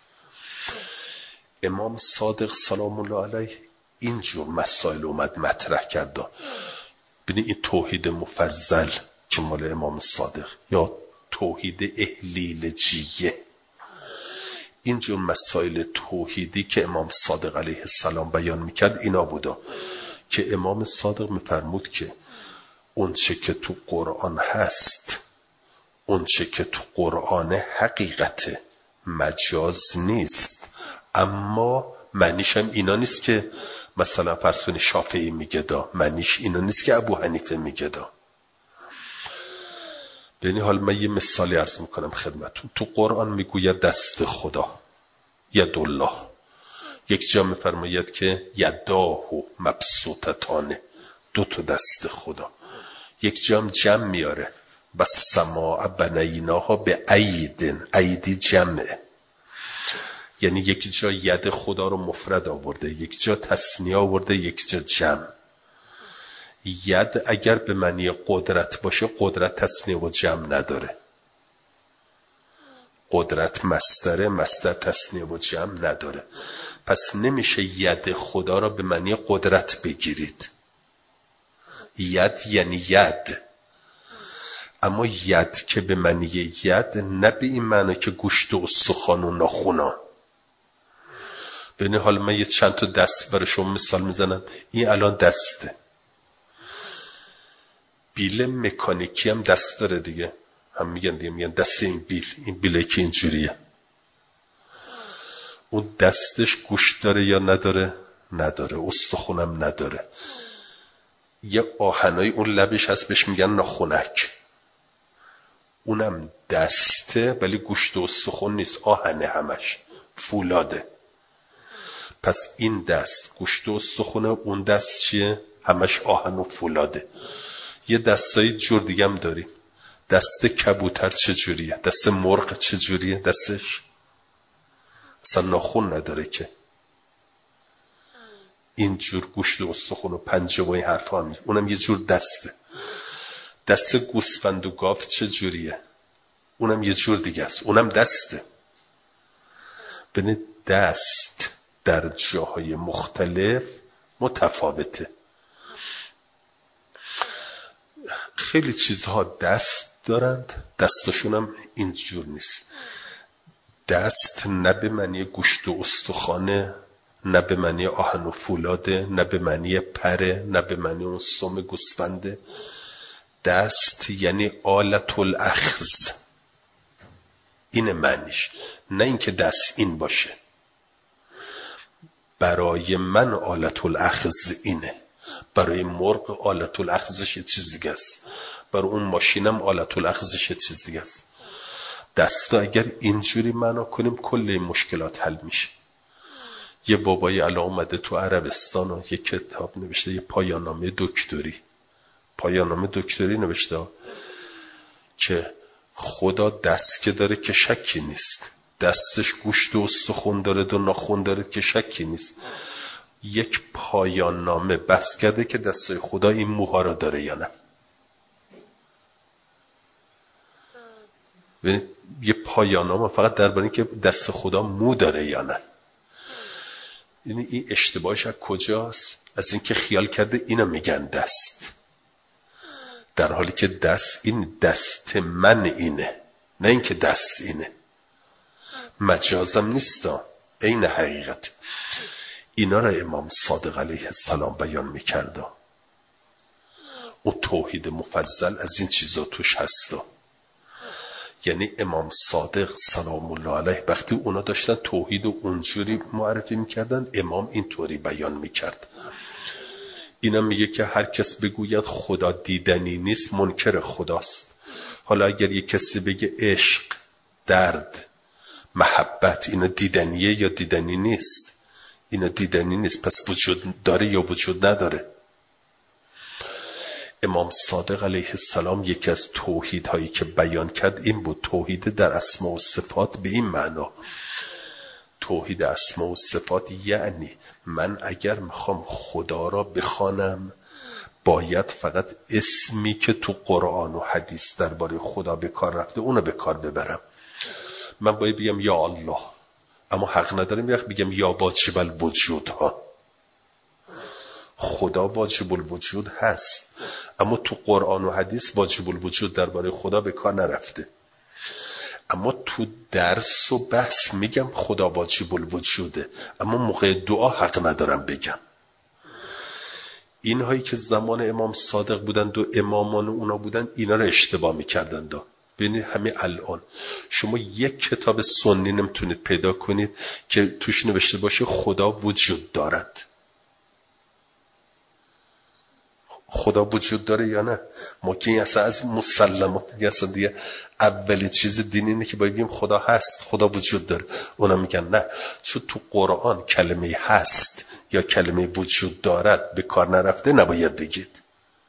امام صادق سلام الله علیه اینجور مسائل اومد مطرح کرده. ببینید این توحید مفضل که مال امام صادق یا توحید احلیلجیه، اینجور مسائل توحیدی که امام صادق علیه السلام بیان میکرد اینا بودا که امام صادق میفرمود که اون چه که تو قرآن هست، اون چه که تو قرآن حقیقت مجاز نیست، اما معنیش هم اینا نیست که مثلا فرض کنید شافعی میگه دا، معنیش اینا نیست که ابو حنیفه میگه دا. یعنی حالا من یه مثالی عرض میکنم خدمتون. تو قرآن میگوید دست خدا، یدالله، یک جا میفرماید که یداه مبسوطتانه، دو تا دست خدا. یک جا جمع میاره و سماع بنیناها به ایدن، ایدی جمعه، یعنی یک جا ید خدا رو مفرد آورده، یک جا تثنیه آورده، یک جا جمع. ید اگر به معنی قدرت باشه، قدرت تثنیه و جمع نداره. قدرت مصدره، مصدر تثنیه و جمع نداره. پس نمیشه ید خدا را به معنی قدرت بگیرید. ید یعنی ید، اما ید که به معنی ید نه به این معنی که گوشت و استخوان و ناخونا. ببینید حالا من یه چند تا دست برای شما مثال میزنم. این الان دسته، بیل مکانیکی هم دست داره دیگه، هم میگن دیگه، میگن دست این بیله که اینجوریه. اون دستش گوشت داره یا نداره؟ نداره. استخونم نداره. یه آهنای اون لبش هست بهش میگن ناخونک، اونم دسته ولی گوشت و استخون نیست، آهنه، همش فولاده. پس این دست گوشت و استخونه، اون دست چیه؟ همش آهن و فولاده. یه دستای جور دیگه هم داریم. دست کبوتر چجوریه؟ دست مرغ چجوریه؟ دستش اصلا ناخون نداره که. این جور گوشت و استخون و پنجه و این حرفا هم، اونم یه جور دسته. دست گوسفند و گاو چجوریه؟ اونم یه جور دیگه است، اونم دسته. ببینید دست در جاهای مختلف متفاوته. خیلی چیزها دست دارند، دستشون هم اینجور نیست. دست نه به معنی گوشت و استخوانه، نه به معنی آهن و فولاده، نه به معنی پره، نه به معنی اون سم گوسفنده. دست یعنی آلت الاخذ، این معنیش، نه اینکه دست این باشه. برای من آلت الاخذ اینه، برای مرغ آلت الاخذش یه چیز دیگه است، برای اون ماشینم آلت الاخذش یه چیز دیگه است. دستا اگر اینجوری معنا کنیم کل این مشکلات حل میشه. یه بابایی الان اومده تو عربستان و یه کتاب نوشته، یه پایان‌نامه دکتری نوشته که خدا دست که داره که شکی نیست، دستش گوشت و استخون داره و ناخن داره که شکی نیست. یک پایان نامه بحث کرده که دستای خدا این موها را داره یا نه. یه پایان نامه فقط درباره این که دست خدا مو داره یا نه. یعنی این اشتباهش از کجاست؟ از اینکه خیال کرده اینو میگن دست، در حالی که دست این دست من اینه، نه اینکه دست اینه. مجازم نیستا، عین حقیقت. اینا را امام صادق علیه السلام بیان میکرده. اون توحید مفضل از این چیزا توش هستا. یعنی امام صادق سلام الله علیه وقتی اونا داشتن توحید و اونجوری معرفی میکردن، امام اینطوری بیان میکرد. اینا میگه که هر کس بگوید خدا دیدنی نیست منکر خداست. حالا اگر یک کسی بگه عشق، درد، محبت اینا دیدنیه یا دیدنی نیست؟ اینا دیدنی نیست، پس وجود داره یا وجود نداره؟ امام صادق علیه السلام یکی از توحیدهایی که بیان کرد این بود، توحید در اسما و صفات. به این معنا توحید اسما و صفات یعنی من اگر میخوام خدا را بخوانم باید فقط اسمی که تو قرآن و حدیث درباره خدا به کار رفته اونو به کار ببرم. من باید بگم یا الله، اما حق ندارم بگم یا واجب الوجود ها. خدا واجب الوجود هست، اما تو قرآن و حدیث واجب الوجود درباره خدا به کار نرفته. اما تو درس و بحث میگم خدا واجب الوجوده، اما موقع دعا حق ندارم بگم. اینهایی که زمان امام صادق بودند و امامان اونا بودند اینا رو اشتباه میکردند. ببینید همین الان شما یک کتاب سنی نمیتونید پیدا کنید که توش نوشته باشه خدا وجود دارد. خدا وجود داره یا نه؟ ما که این اصلا از مسلمات اصلا دیگه اولی چیز دینی اینه که باید بگیم خدا هست، خدا وجود داره. اونا میگن نه، چون تو قرآن کلمه هست یا کلمه وجود دارد به کار نرفته نباید بگید.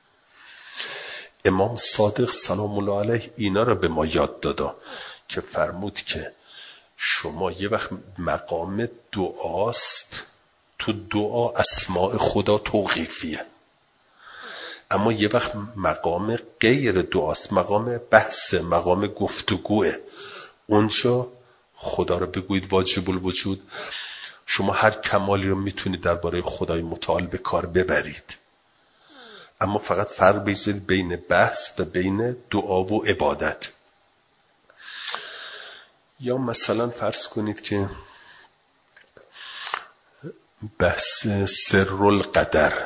امام صادق سلام الله علیه اینا رو به ما یاد دادا که فرمود که شما یه وقت مقام دعاست، تو دعا اسماء خدا توقیفیه، اما یه وقت مقام غیر دعاست، مقام بحث، مقام گفتگوه. اونجا خدا رو بگوید واجب الوجود. شما هر کمالی رو میتونید درباره خدای متعال به کار ببرید، اما فقط فرق بذارید بین بحث و بین دعا و عبادت. یا مثلا فرض کنید که بحث سر القدر،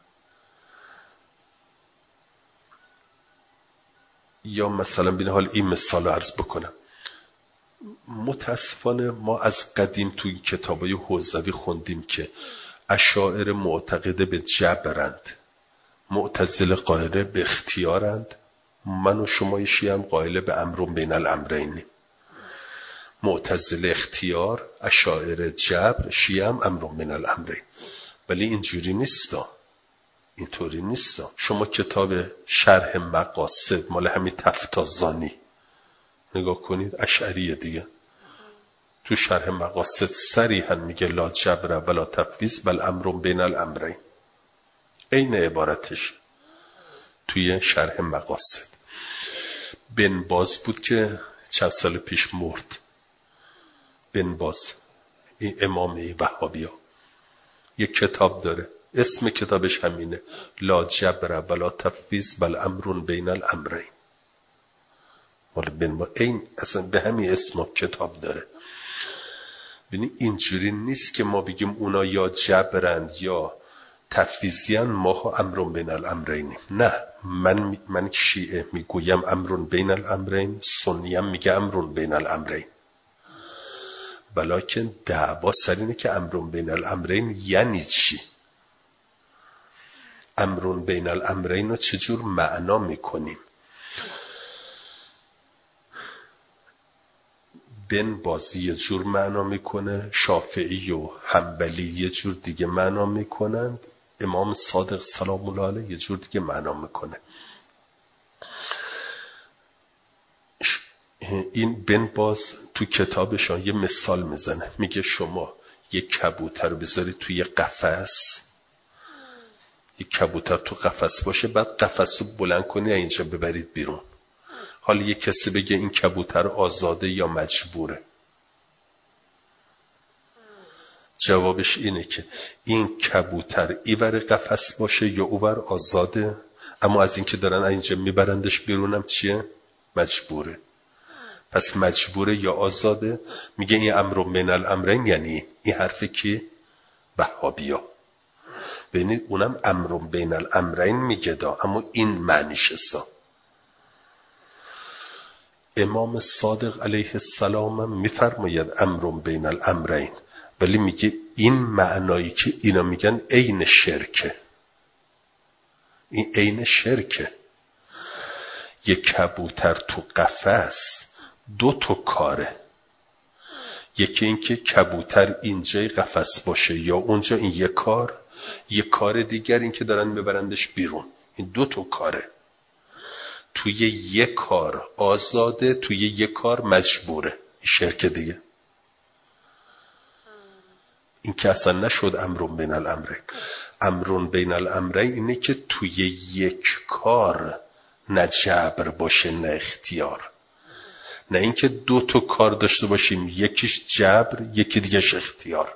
یا مثلا بین حال این مثال عرض بکنم. متاسفانه ما از قدیم توی کتابای حوزوی خوندیم که اشاعره معتقده به جبرند، معتزله قائل به اختیارند، من و شما شیعه هم قائل به امر بین الامرین. معتزله اختیار، اشاعره جبر، شیعه هم امر بین الامرین. ولی اینجوری نیستا، اینطوری نیستا. شما کتاب شرح مقاصد مال همین تفتازانی نگاه کنید، اشعریه دیگه، تو شرح مقاصد صریحا میگه لا جبر ولا تفویض بل امر بین الامرین. این عبارتش توی شرح مقاصد. بن باز بود که چند سال پیش مرد. بن باز این امام وهابیا یک کتاب داره، اسم کتابش همینه، لا جبر ولا تفویض بل امر بین الامرین. مال بن باز این اصلا به همین اسم کتاب داره. ببین اینجوری نیست که ما بگیم اونا یا جبرند یا تفویضیان ماها امرون بین الامرینیم. نه، من شیعه میگویم امرون بین الامرین، سنیم میگه امرون بین الامرین. بلکن دعوا سر اینه که امرون بین الامرین یعنی چی؟ امرون بین الامرین رو چجور معنا میکنیم؟ بن بازی یه جور معنا میکنه، شافعی و حنبلی یه جور دیگه معنا میکنند، امام صادق سلام الله علیه یه جور دیگه معنا میکنه. این بن باز تو کتابشان یه مثال میزنه، میگه شما یک کبوتر رو بذاری توی قفس، یک کبوتر تو قفس باشه، بعد قفس رو بلند کنی اینجا ببرید بیرون. حالا یک کسی بگه این کبوتر آزاده یا مجبوره؟ جوابش اینه که این کبوتر ایور قفس باشه یا اوور آزاده، اما از اینکه دارن اینجا میبرندش بیرونم چیه؟ مجبوره. پس مجبوره یا آزاده؟ میگه این امر بین الامرین یعنی این حرف کی؟ وهابیا. ببینید اونم امر بین الامرین میگه دا، اما این معنیش اسا. امام صادق علیه السلام میفرماید امر بین الامرین، ولی میگه این معنایی که اینا میگن عین شرکه. این عین شرکه. یک کبوتر تو قفس دو تا کاره، یکی این که کبوتر اینجای قفس باشه یا اونجا، این یک کار دیگر این که دارن ببرندش بیرون. این دو تا کاره. توی یک کار آزاده، توی یک کار مجبوره. این شرک دیگه. این که اصلا نشد امرون بین الامرین. امرون بین الامرین اینه که توی یک کار نه جبر باشه نه اختیار. نه اینکه دو تا کار داشته باشیم، یکیش جبر یکی دیگهش اختیار.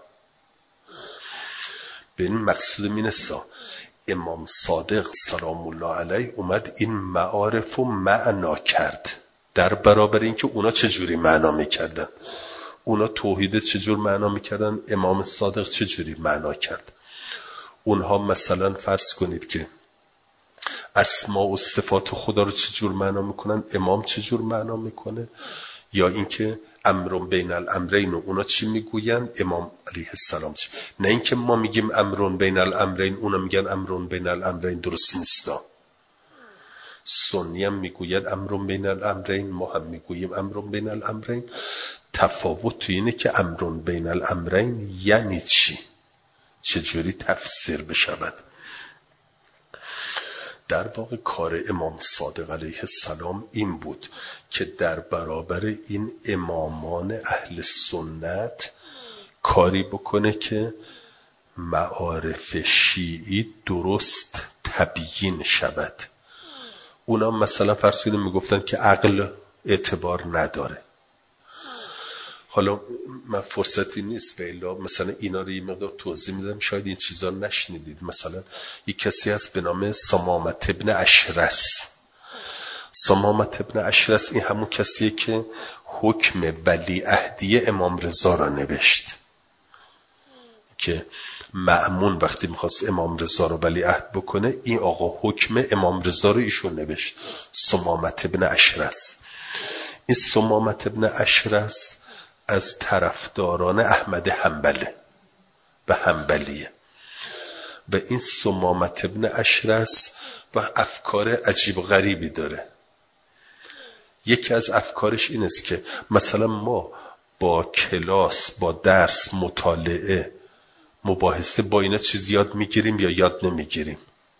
به این مقصود مینسا امام صادق سلام الله علیه اومد این معارف رو معنا کرد، در برابر اینکه اونا چجوری معنا میکردن. اونا توحید چجور معنا میکردن، امام صادق چجوری معنا کرد. اونها مثلا فرض کنید که اسماء و صفات خدا رو چجور معنا میکنن، امام چجور معنا میکنه. یا اینکه امر بین الامرین و اونا چی میگوین، امام علیه السلام چی. نه اینکه ما میگیم امر بین الامرین، اونا میگن امر بین الامرین، درست نیستا. سنی هم میگوید امر بین الامرین، ما هم میگوییم امر بین الامرین. تفاوت تو اینه که امر بین الامرین یعنی چی، چجوری تفسیر بشود. در واقع کار امام صادق علیه السلام این بود که در برابر این امامان اهل سنت کاری بکنه که معارف شیعی درست تبیین شود. اونا مثلا فرض کنید میگفتن که عقل اعتبار نداره. حالا من فرصتی نیست فعلا مثلا اینا رو یه مقدار توضیح میدم، شاید این چیزا نشنیدید. مثلا یک کسی هست به نام ثمامة ابن اشرس. ثمامة ابن اشرس این همون کسیه که حکم ولیعهدی امام رضا را نوشت، که مأمون وقتی میخواست امام رضا رو ولیعهد بکنه، این آقا حکم امام رضا رو ایشون نوشت، ثمامة ابن اشرس. این ثمامة ابن اشرس از طرفداران احمد حنبله و حنبلیه. و این ثمامة ابن اشرس و افکار عجیب و غریبی داره. یکی از افکارش این است که مثلا ما با کلاس، با درس، مطالعه، مباحثه با اینا چیز یاد میگیریم یا یاد نمیگیریم،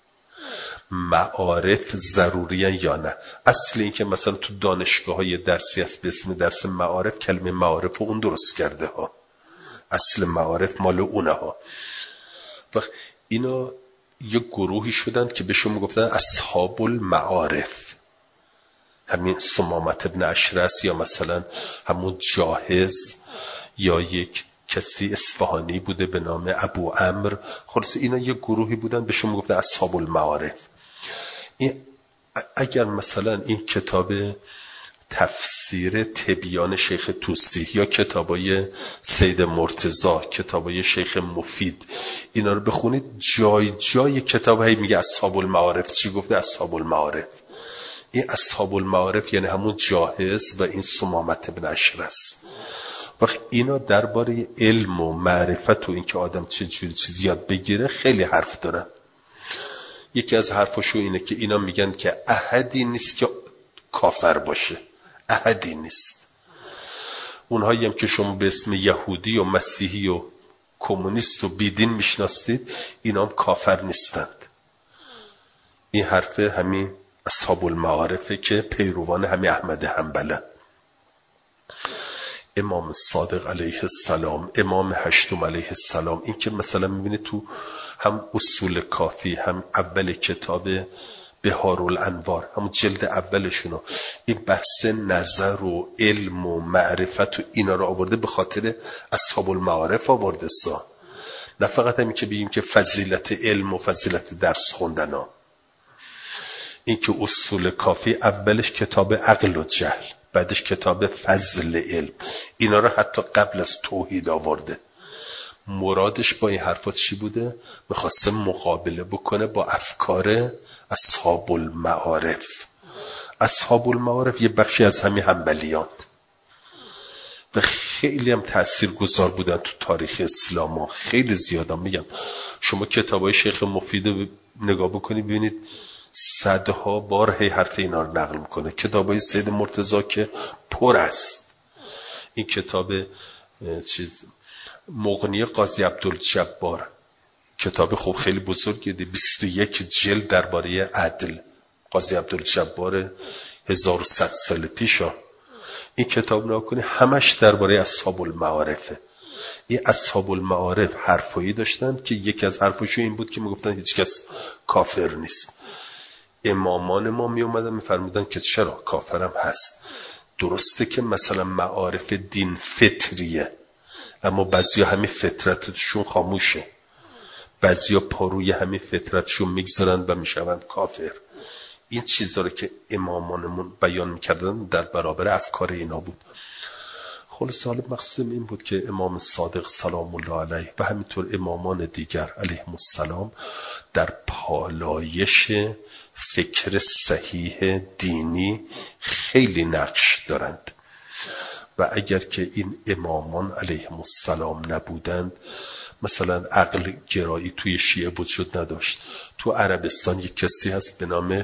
معارف ضروریه یا نه. اصل این که مثلا تو دانشگاه های درسی هست به اسم درس معارف، کلمه معارف رو اون درست کرده ها، اصل معارف مال اونه ها. و اینا یه گروهی شدن که بهشون میگفتن اصحاب المعارف. همین ثمامة ابن اشرس یا مثلا همون جاهز یا یک کسی اصفهانی بوده به نام ابو عمرو، خلاص اینا یه گروهی بودن بهشون میگفتن اصحاب المعارف. اگر مثلا این کتاب تفسیر تبیان شیخ طوسی یا کتابای سید مرتضی، کتابای شیخ مفید، اینا رو بخونید. جای جای کتاب هایی میگه اصحاب المعارف. چی گفته؟ اصحاب المعارف. این اصحاب المعارف یعنی همون جاهز و این سمامت بن اشر است. وقت اینا درباره علم و معرفت و اینکه آدم چه جوری چیز یاد بگیره خیلی حرف دارن. یکی از حرفاشو اینه که اینا میگن که احدی نیست که کافر باشه، احدی نیست. اونهایی هم که شما به اسم یهودی و مسیحی و کمونیست و بیدین میشناسید، اینا هم کافر نیستند. این حرف همین اصحاب المعارفه که پیروان همین احمد حنبله. امام صادق علیه السلام، امام هشتم علیه السلام، این که مثلا میبینید تو هم اصول کافی، هم اول کتاب بهارالانوار، همون جلد اولشونو، این بحث نظر و علم و معرفت و اینا رو آورده، به خاطر اصحاب المعارف آورده سا. نه فقط همین که بگیم که فضیلت علم و فضیلت درس خوندن ها. این که اصول کافی اولش کتاب عقل و جهل، بعدش کتاب فضل علم، اینا رو حتی قبل از توحید آورده. مرادش با این حرفات چی بوده؟ میخواسته مقابله بکنه با افکار اصحاب المعارف. اصحاب المعارف یه بخشی از همین حنبلیات و خیلی هم تأثیر گذار بودن تو تاریخ اسلام ها. خیلی زیاده. میگم شما کتابای شیخ مفید رو نگاه بکنید ببینید صدها بار هی حرف اینا رو نقل میکنه. کتابای سید مرتضی که پر است. این کتاب مغنی قاضی عبدالجبار، کتاب خوب خیلی بزرگی، 21 جلد درباره عدل. قاضی عبدالجبار 1100 سال پیش. این کتاب نگاه کنی همش درباره اصحاب المعارفه. این اصحاب المعارف حرفایی داشتن که یکی از حرفاشو این بود که میگفتن هیچ کس کافر نیست. امامان ما می اومدن میفرمودن که چرا کافرم هست. درسته که مثلا معارف دین فطریه، اما بعضیا همین فطرتشون خاموشه، بعضیا پاروی همین فطرتشون میگذارن و میشوند کافر. این چیزا رو که امامانمون بیان میکردن در برابر افکار اینا بود. خلاص حالا مقصود این بود که امام صادق سلام الله علیه و همینطور امامان دیگر علیهم السلام در پالایش فکر صحیح دینی خیلی نقش دارند و اگر که این امامان علیهم السلام نبودند، مثلا عقل گرایی توی شیعه وجود نداشت. تو عربستان یک کسی هست به نام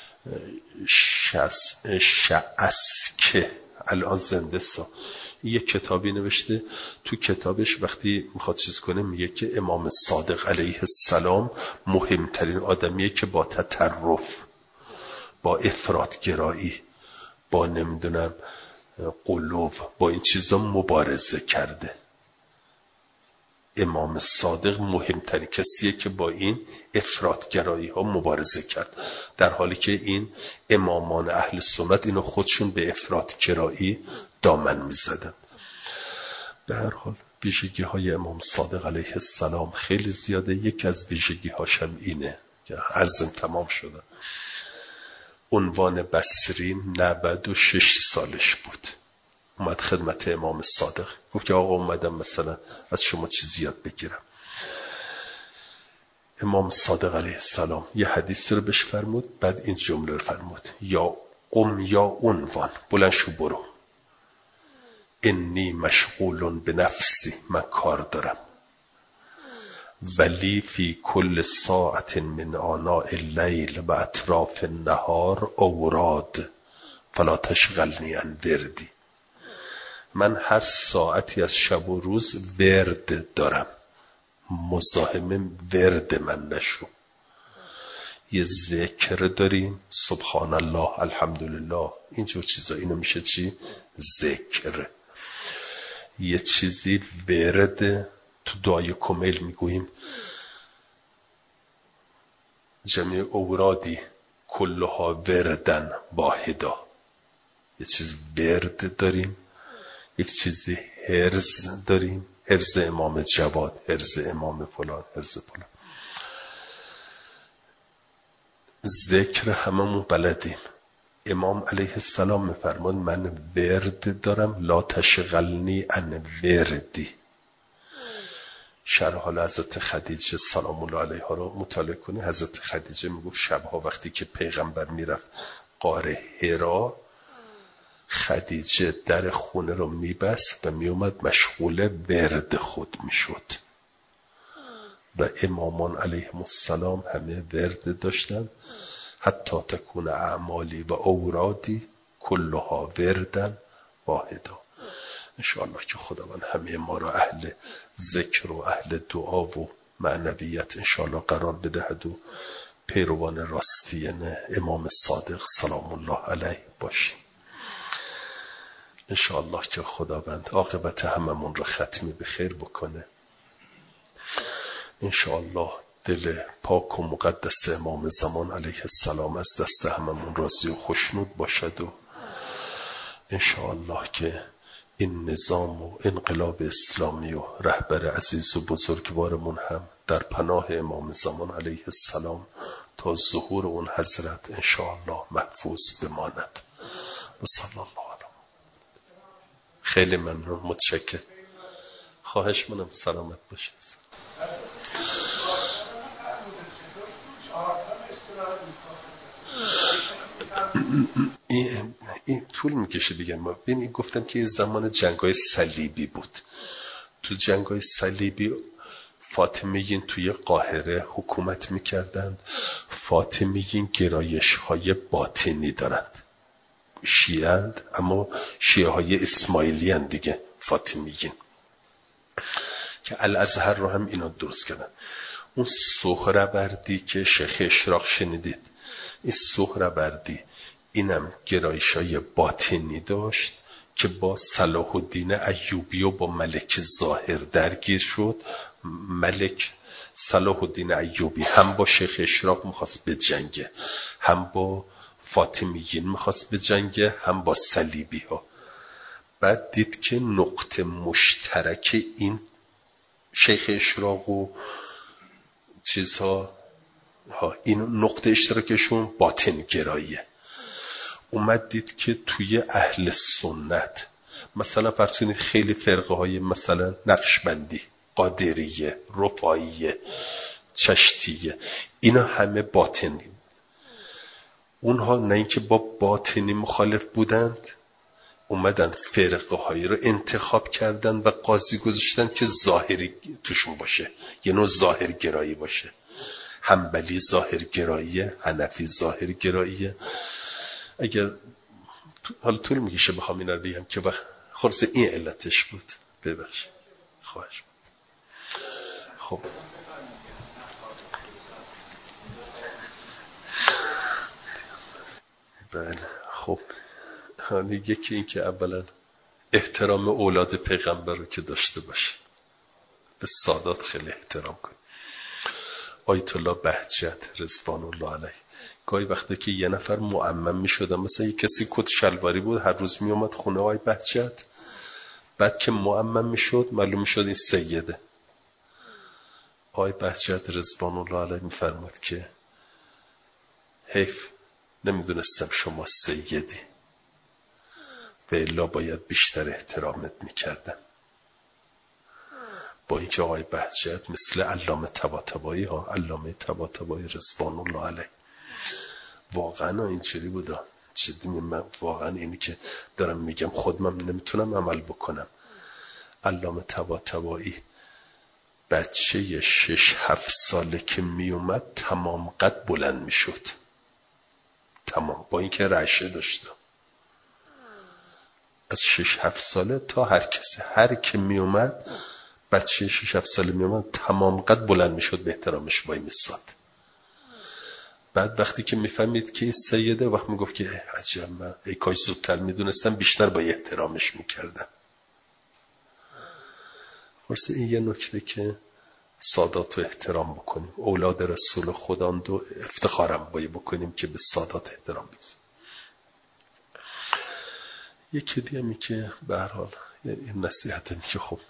شعسکه، الان زنده سا، یک کتابی نوشته. تو کتابش وقتی میخواد چیز کنه میگه که امام صادق علیه السلام مهمترین آدمیه که با تطرف، با افراطگرایی، با نمیدونم قلوب، با این چیزا مبارزه کرده. امام صادق مهمترین کسیه که با این افراطگرایی ها مبارزه کرد، در حالی که این امامان اهل سنت اینو خودشون به افراطگرایی دامن میزدن. به هر حال ویژگی های امام صادق علیه السلام خیلی زیاده. یکی از ویژگی هاشم اینه که عرضم تمام شده. عنوان بصری 96 سالش بود، اومد خدمت امام صادق، گفت که آقا اومدم مثلا از شما چیزی یاد بگیرم. امام صادق علیه السلام یه حدیث رو بهش فرمود، بعد این جمله رو فرمود: یا قم یا عنوان، بلند شو برو، انی مشغول به نفسی، من کار دارم، ولی فی کل ساعت من آناء اللیل و اطراف النهار اوراد فلا تشغلنی عن وردی. من هر ساعتی از شب و روز ورد دارم، مزاحم ورد من نشو. یه ذکر داریم، سبحان الله، الحمدلله، اینجور چیزا، اینو میشه چی؟ ذکر. یه چیزی ورد، تو دعای کمیل میگوییم جمعی اورادی کلها وردن واحدا. یه چیز ورد داریم، یک چیزی حرز داریم، حرز امام جواد، حرز امام فلان، حرز فلان. ذکر هممون بلدیم، امام علیه السلام میفرمان من ورد دارم، لا تشغلنی عن وردی. شرح حال حضرت خدیجه سلام الله علیها رو مطالعه کنی. حضرت خدیجه میگفت شبها وقتی که پیغمبر میرفت غار حرا، خدیجه در خونه رو میبست و میومد مشغول ورد خود میشد. و امامان علیهم السلام همه ورد داشتن، حتی تکون اعمالی و اورادی کلها وردن واحدا. انشاءالله که خداوند همه ما را اهل ذکر و اهل دعا و معنویت انشاءالله قرار بدهد و پیروان راستین امام صادق سلام الله علیه باشیم. انشاءالله که خداوند عاقبت هممون را ختمی به خیر بکنه. انشاءالله دل پاک و مقدس امام زمان علیه السلام از دست هممون راضی و خوشنود باشد و انشاءالله که این نظام و انقلاب اسلامی و رهبر عزیز و بزرگوارمون هم در پناه امام زمان علیه السلام تا ظهور اون حضرت انشاءالله محفوظ بماند. و صلی الله علیه. خیلی ممنون، متشکرم. خواهش منم، سلامت باشید. این طول میکشه دیگه. ما ببین گفتم که زمان جنگ‌های صلیبی بود. تو جنگ‌های صلیبی فاطمیین توی قاهره حکومت میکردند. فاطمیین گرایش‌های باطنی دارند، شیعه‌اند اما شیعه‌های اسماعیلی اند دیگه. فاطمیین که الازهر رو هم اینا درست کردن. اون سهروردی که شیخ اشراق شنیدید، این سهروردی اینم گرایش‌های باطنی داشت که با صلاح الدین ایوبی و با ملک ظاهر درگیر شد. ملک صلاح الدین ایوبی هم با شیخ اشراق میخواست بجنگه، هم با فاطمیین میخواست بجنگه، هم با صلیبی ها. بعد دید که نقطه مشترک این شیخ اشراق و چیزها، این نقطه اشتراکشون باطن گراییه. اومد دید که توی اهل سنت مثلا فرض کنید خیلی فرقه های مثلا نقشبندی، قادریه، رفاعیه، چشتیه، اینا همه باطنی. اونها نه اینکه با باطنی مخالف بودند، اومدن فرقه هایی رو انتخاب کردن و قاضی گذاشتن که ظاهری توشون باشه، یه نوع ظاهر گرایی باشه. حنبلی ظاهر گراییه، حنفی ظاهر گراییه. اگر حالا طول میکشه بخوام اینا رو بگم که خلاص این علتش بود. ببخشید، خواهش. خب بله، خب حالا یکی این که اولا احترام اولاد پیغمبر رو که داشته باشه، به سادات خیلی احترام کن. آیت الله بهجت رضوان الله علیه گاهی وقتی که یه نفر معمم می شدن، مثلا یه کسی کت شلواری بود هر روز می اومد خونه آقای بهجت، بعد که معمم می شد معلوم می شد این سیده. آقای بهجت رضوان الله علیه می فرمود که حیف نمیدونستم شما سیدی و الا باید بیشتر احترامت می کردم. با اینکه آقای بهجت مثل علامه طباطبایی علامه طباطبایی رضوان الله علیه واقعا اینجوری بود. جدی من واقعا اینی که دارم میگم خودم نمیتونم عمل بکنم. علامه طباطبایی بچه 6-7 ساله که میومد تمام قد بلند میشد، تمام، با اینکه رعشه داشته. از 6-7 ساله تا هر که میومد بچه 6-7 ساله میومد تمام قد بلند میشد، به احترامش وای میساد. بعد وقتی که میفهمید که سیده، وقت میگفت که عجب من ای کاش زودتر میدونستم بیشتر با احترامش میکردم. خلاصه این یه نکته که سادات رو احترام بکنیم. اولاد رسول خداند و افتخارم باید بکنیم که به سادات احترام بگذاریم. یکی دیگه می که به هر حال این نصیحت که خب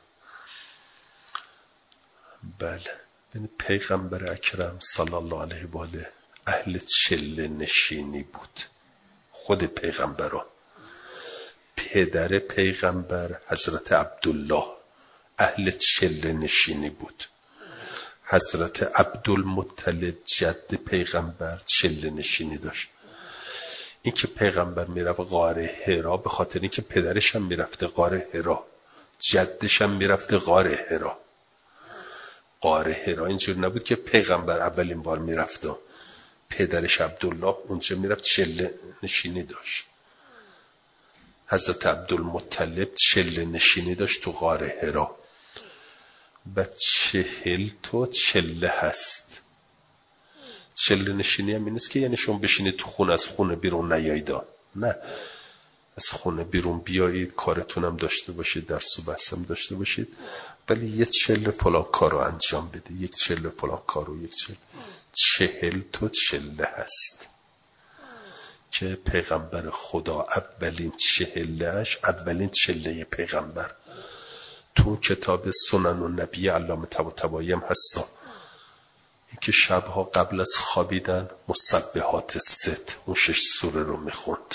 بله، یعنی پیغمبر اکرم صلی الله علیه و آله اهل چله نشینی بود، خود پیغمبران. پدر پیغمبر حضرت عبدالله اهل چله نشینی بود. حضرت عبدالمطلب جد پیغمبر چله نشینی داشت. این که پیغمبر میرفت غار حرا به خاطر این که پدرش هم میرفته غار حرا، جدش هم میرفته غار حرا. غار حرا اینجور نبود که پیغمبر اولین بار میرفته، پدرش عبدالله اونجا میرفت چله نشینی داشت. حضرت عبدالمطلب چله نشینی داشت تو غار حرا و 40 تا چله هست. چله نشینی هم این نیست که یعنی شما بشینید تو خونه از خونه بیرون نیایید، نه، از خونه بیرون بیایید، کارتون هم داشته باشید، درس و بحث هم داشته باشید، ولی یک چله فلان کارو انجام بده، یک چله فلان کارو، یک چله. 40 تا چله هست که پیغمبر خدا اولین چهلهش، اولین چله پیغمبر تو کتاب سنن النبی علامه طباطبایی هم هستا، این که شبها قبل از خوابیدن مسبحات 6 اون 6 سوره رو میخوند.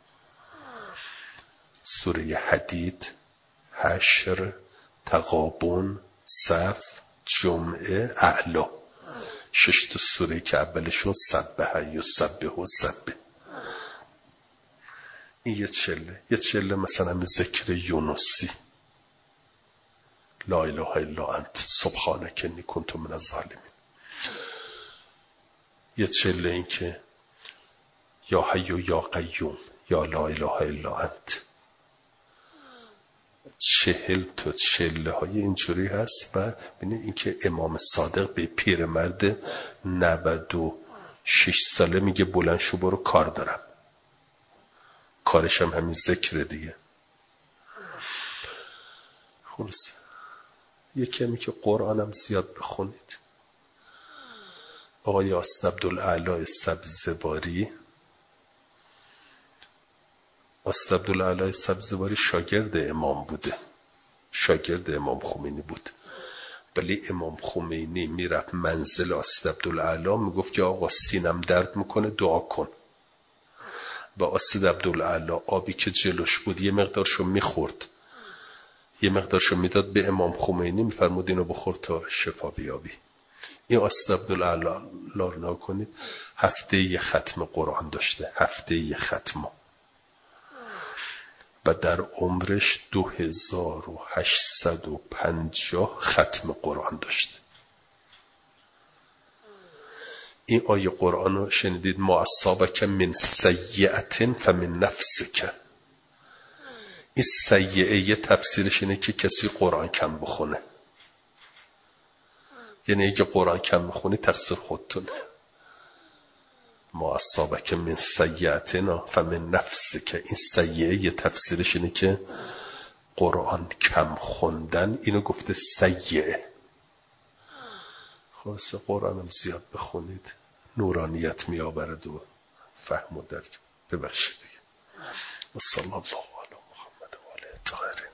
سوره حدید، حشر، تغابن، صف، جمعه، اعلا. 6 تا سوره که اولشون سبحه یا سبح و سبح. این یه چله مثلا همین ذکر یونسی، لا اله الا انت سبحانک انی کنت من الظالمین. یه چله این که یا حی و یا قیوم یا لا اله الا انت. 40 تا چله های اینجوری هست. و ببینید این که امام صادق به پیرمرد 96 ساله میگه بلند شو برو کار دارم، کارش هم همین ذکر دیگه. خلاص یه کمی که قرآنم زیاد بخونید. آقای استعبدالعلی سبزواری، استعبدالعلی سبزواری شاگرد امام بوده، شاگرد امام خمینی بود، ولی امام خمینی میرفت منزل استعبدالعلی میگفت که آقا سینم درد میکنه دعا کن. و استعبدالعلی آبی که جلوش بود یه مقدارشو میخورد، یه مقدارشو میداد به امام خمینی، میفرمود اینو بخور تا شفا بیابی. این استعبدالعلی رو نکنید، هفته یه ختم قرآن داشته، هفته یه ختم، و در عمرش 2850 ختم قرآن داشته. این آیه قرآن رو شنیدید؟ ما اصابک من سیئة فمن نفسک. این سیئه یه تفسیرش اینه که کسی قرآن کم بخونه، یعنی اگه قرآن کم بخونی تقصیر خودتونه. ما اصابک من سیئة فمن نفسک، این سیئه یه تفسیرش اینه که قرآن کم خوندن، اینو گفته سیئه. خلاصه قرآنم زیاد بخونید، نورانیت میآورد و فهم و درک. ببخشید دیگه. و صلی الله علی محمد و آله الطاهرین.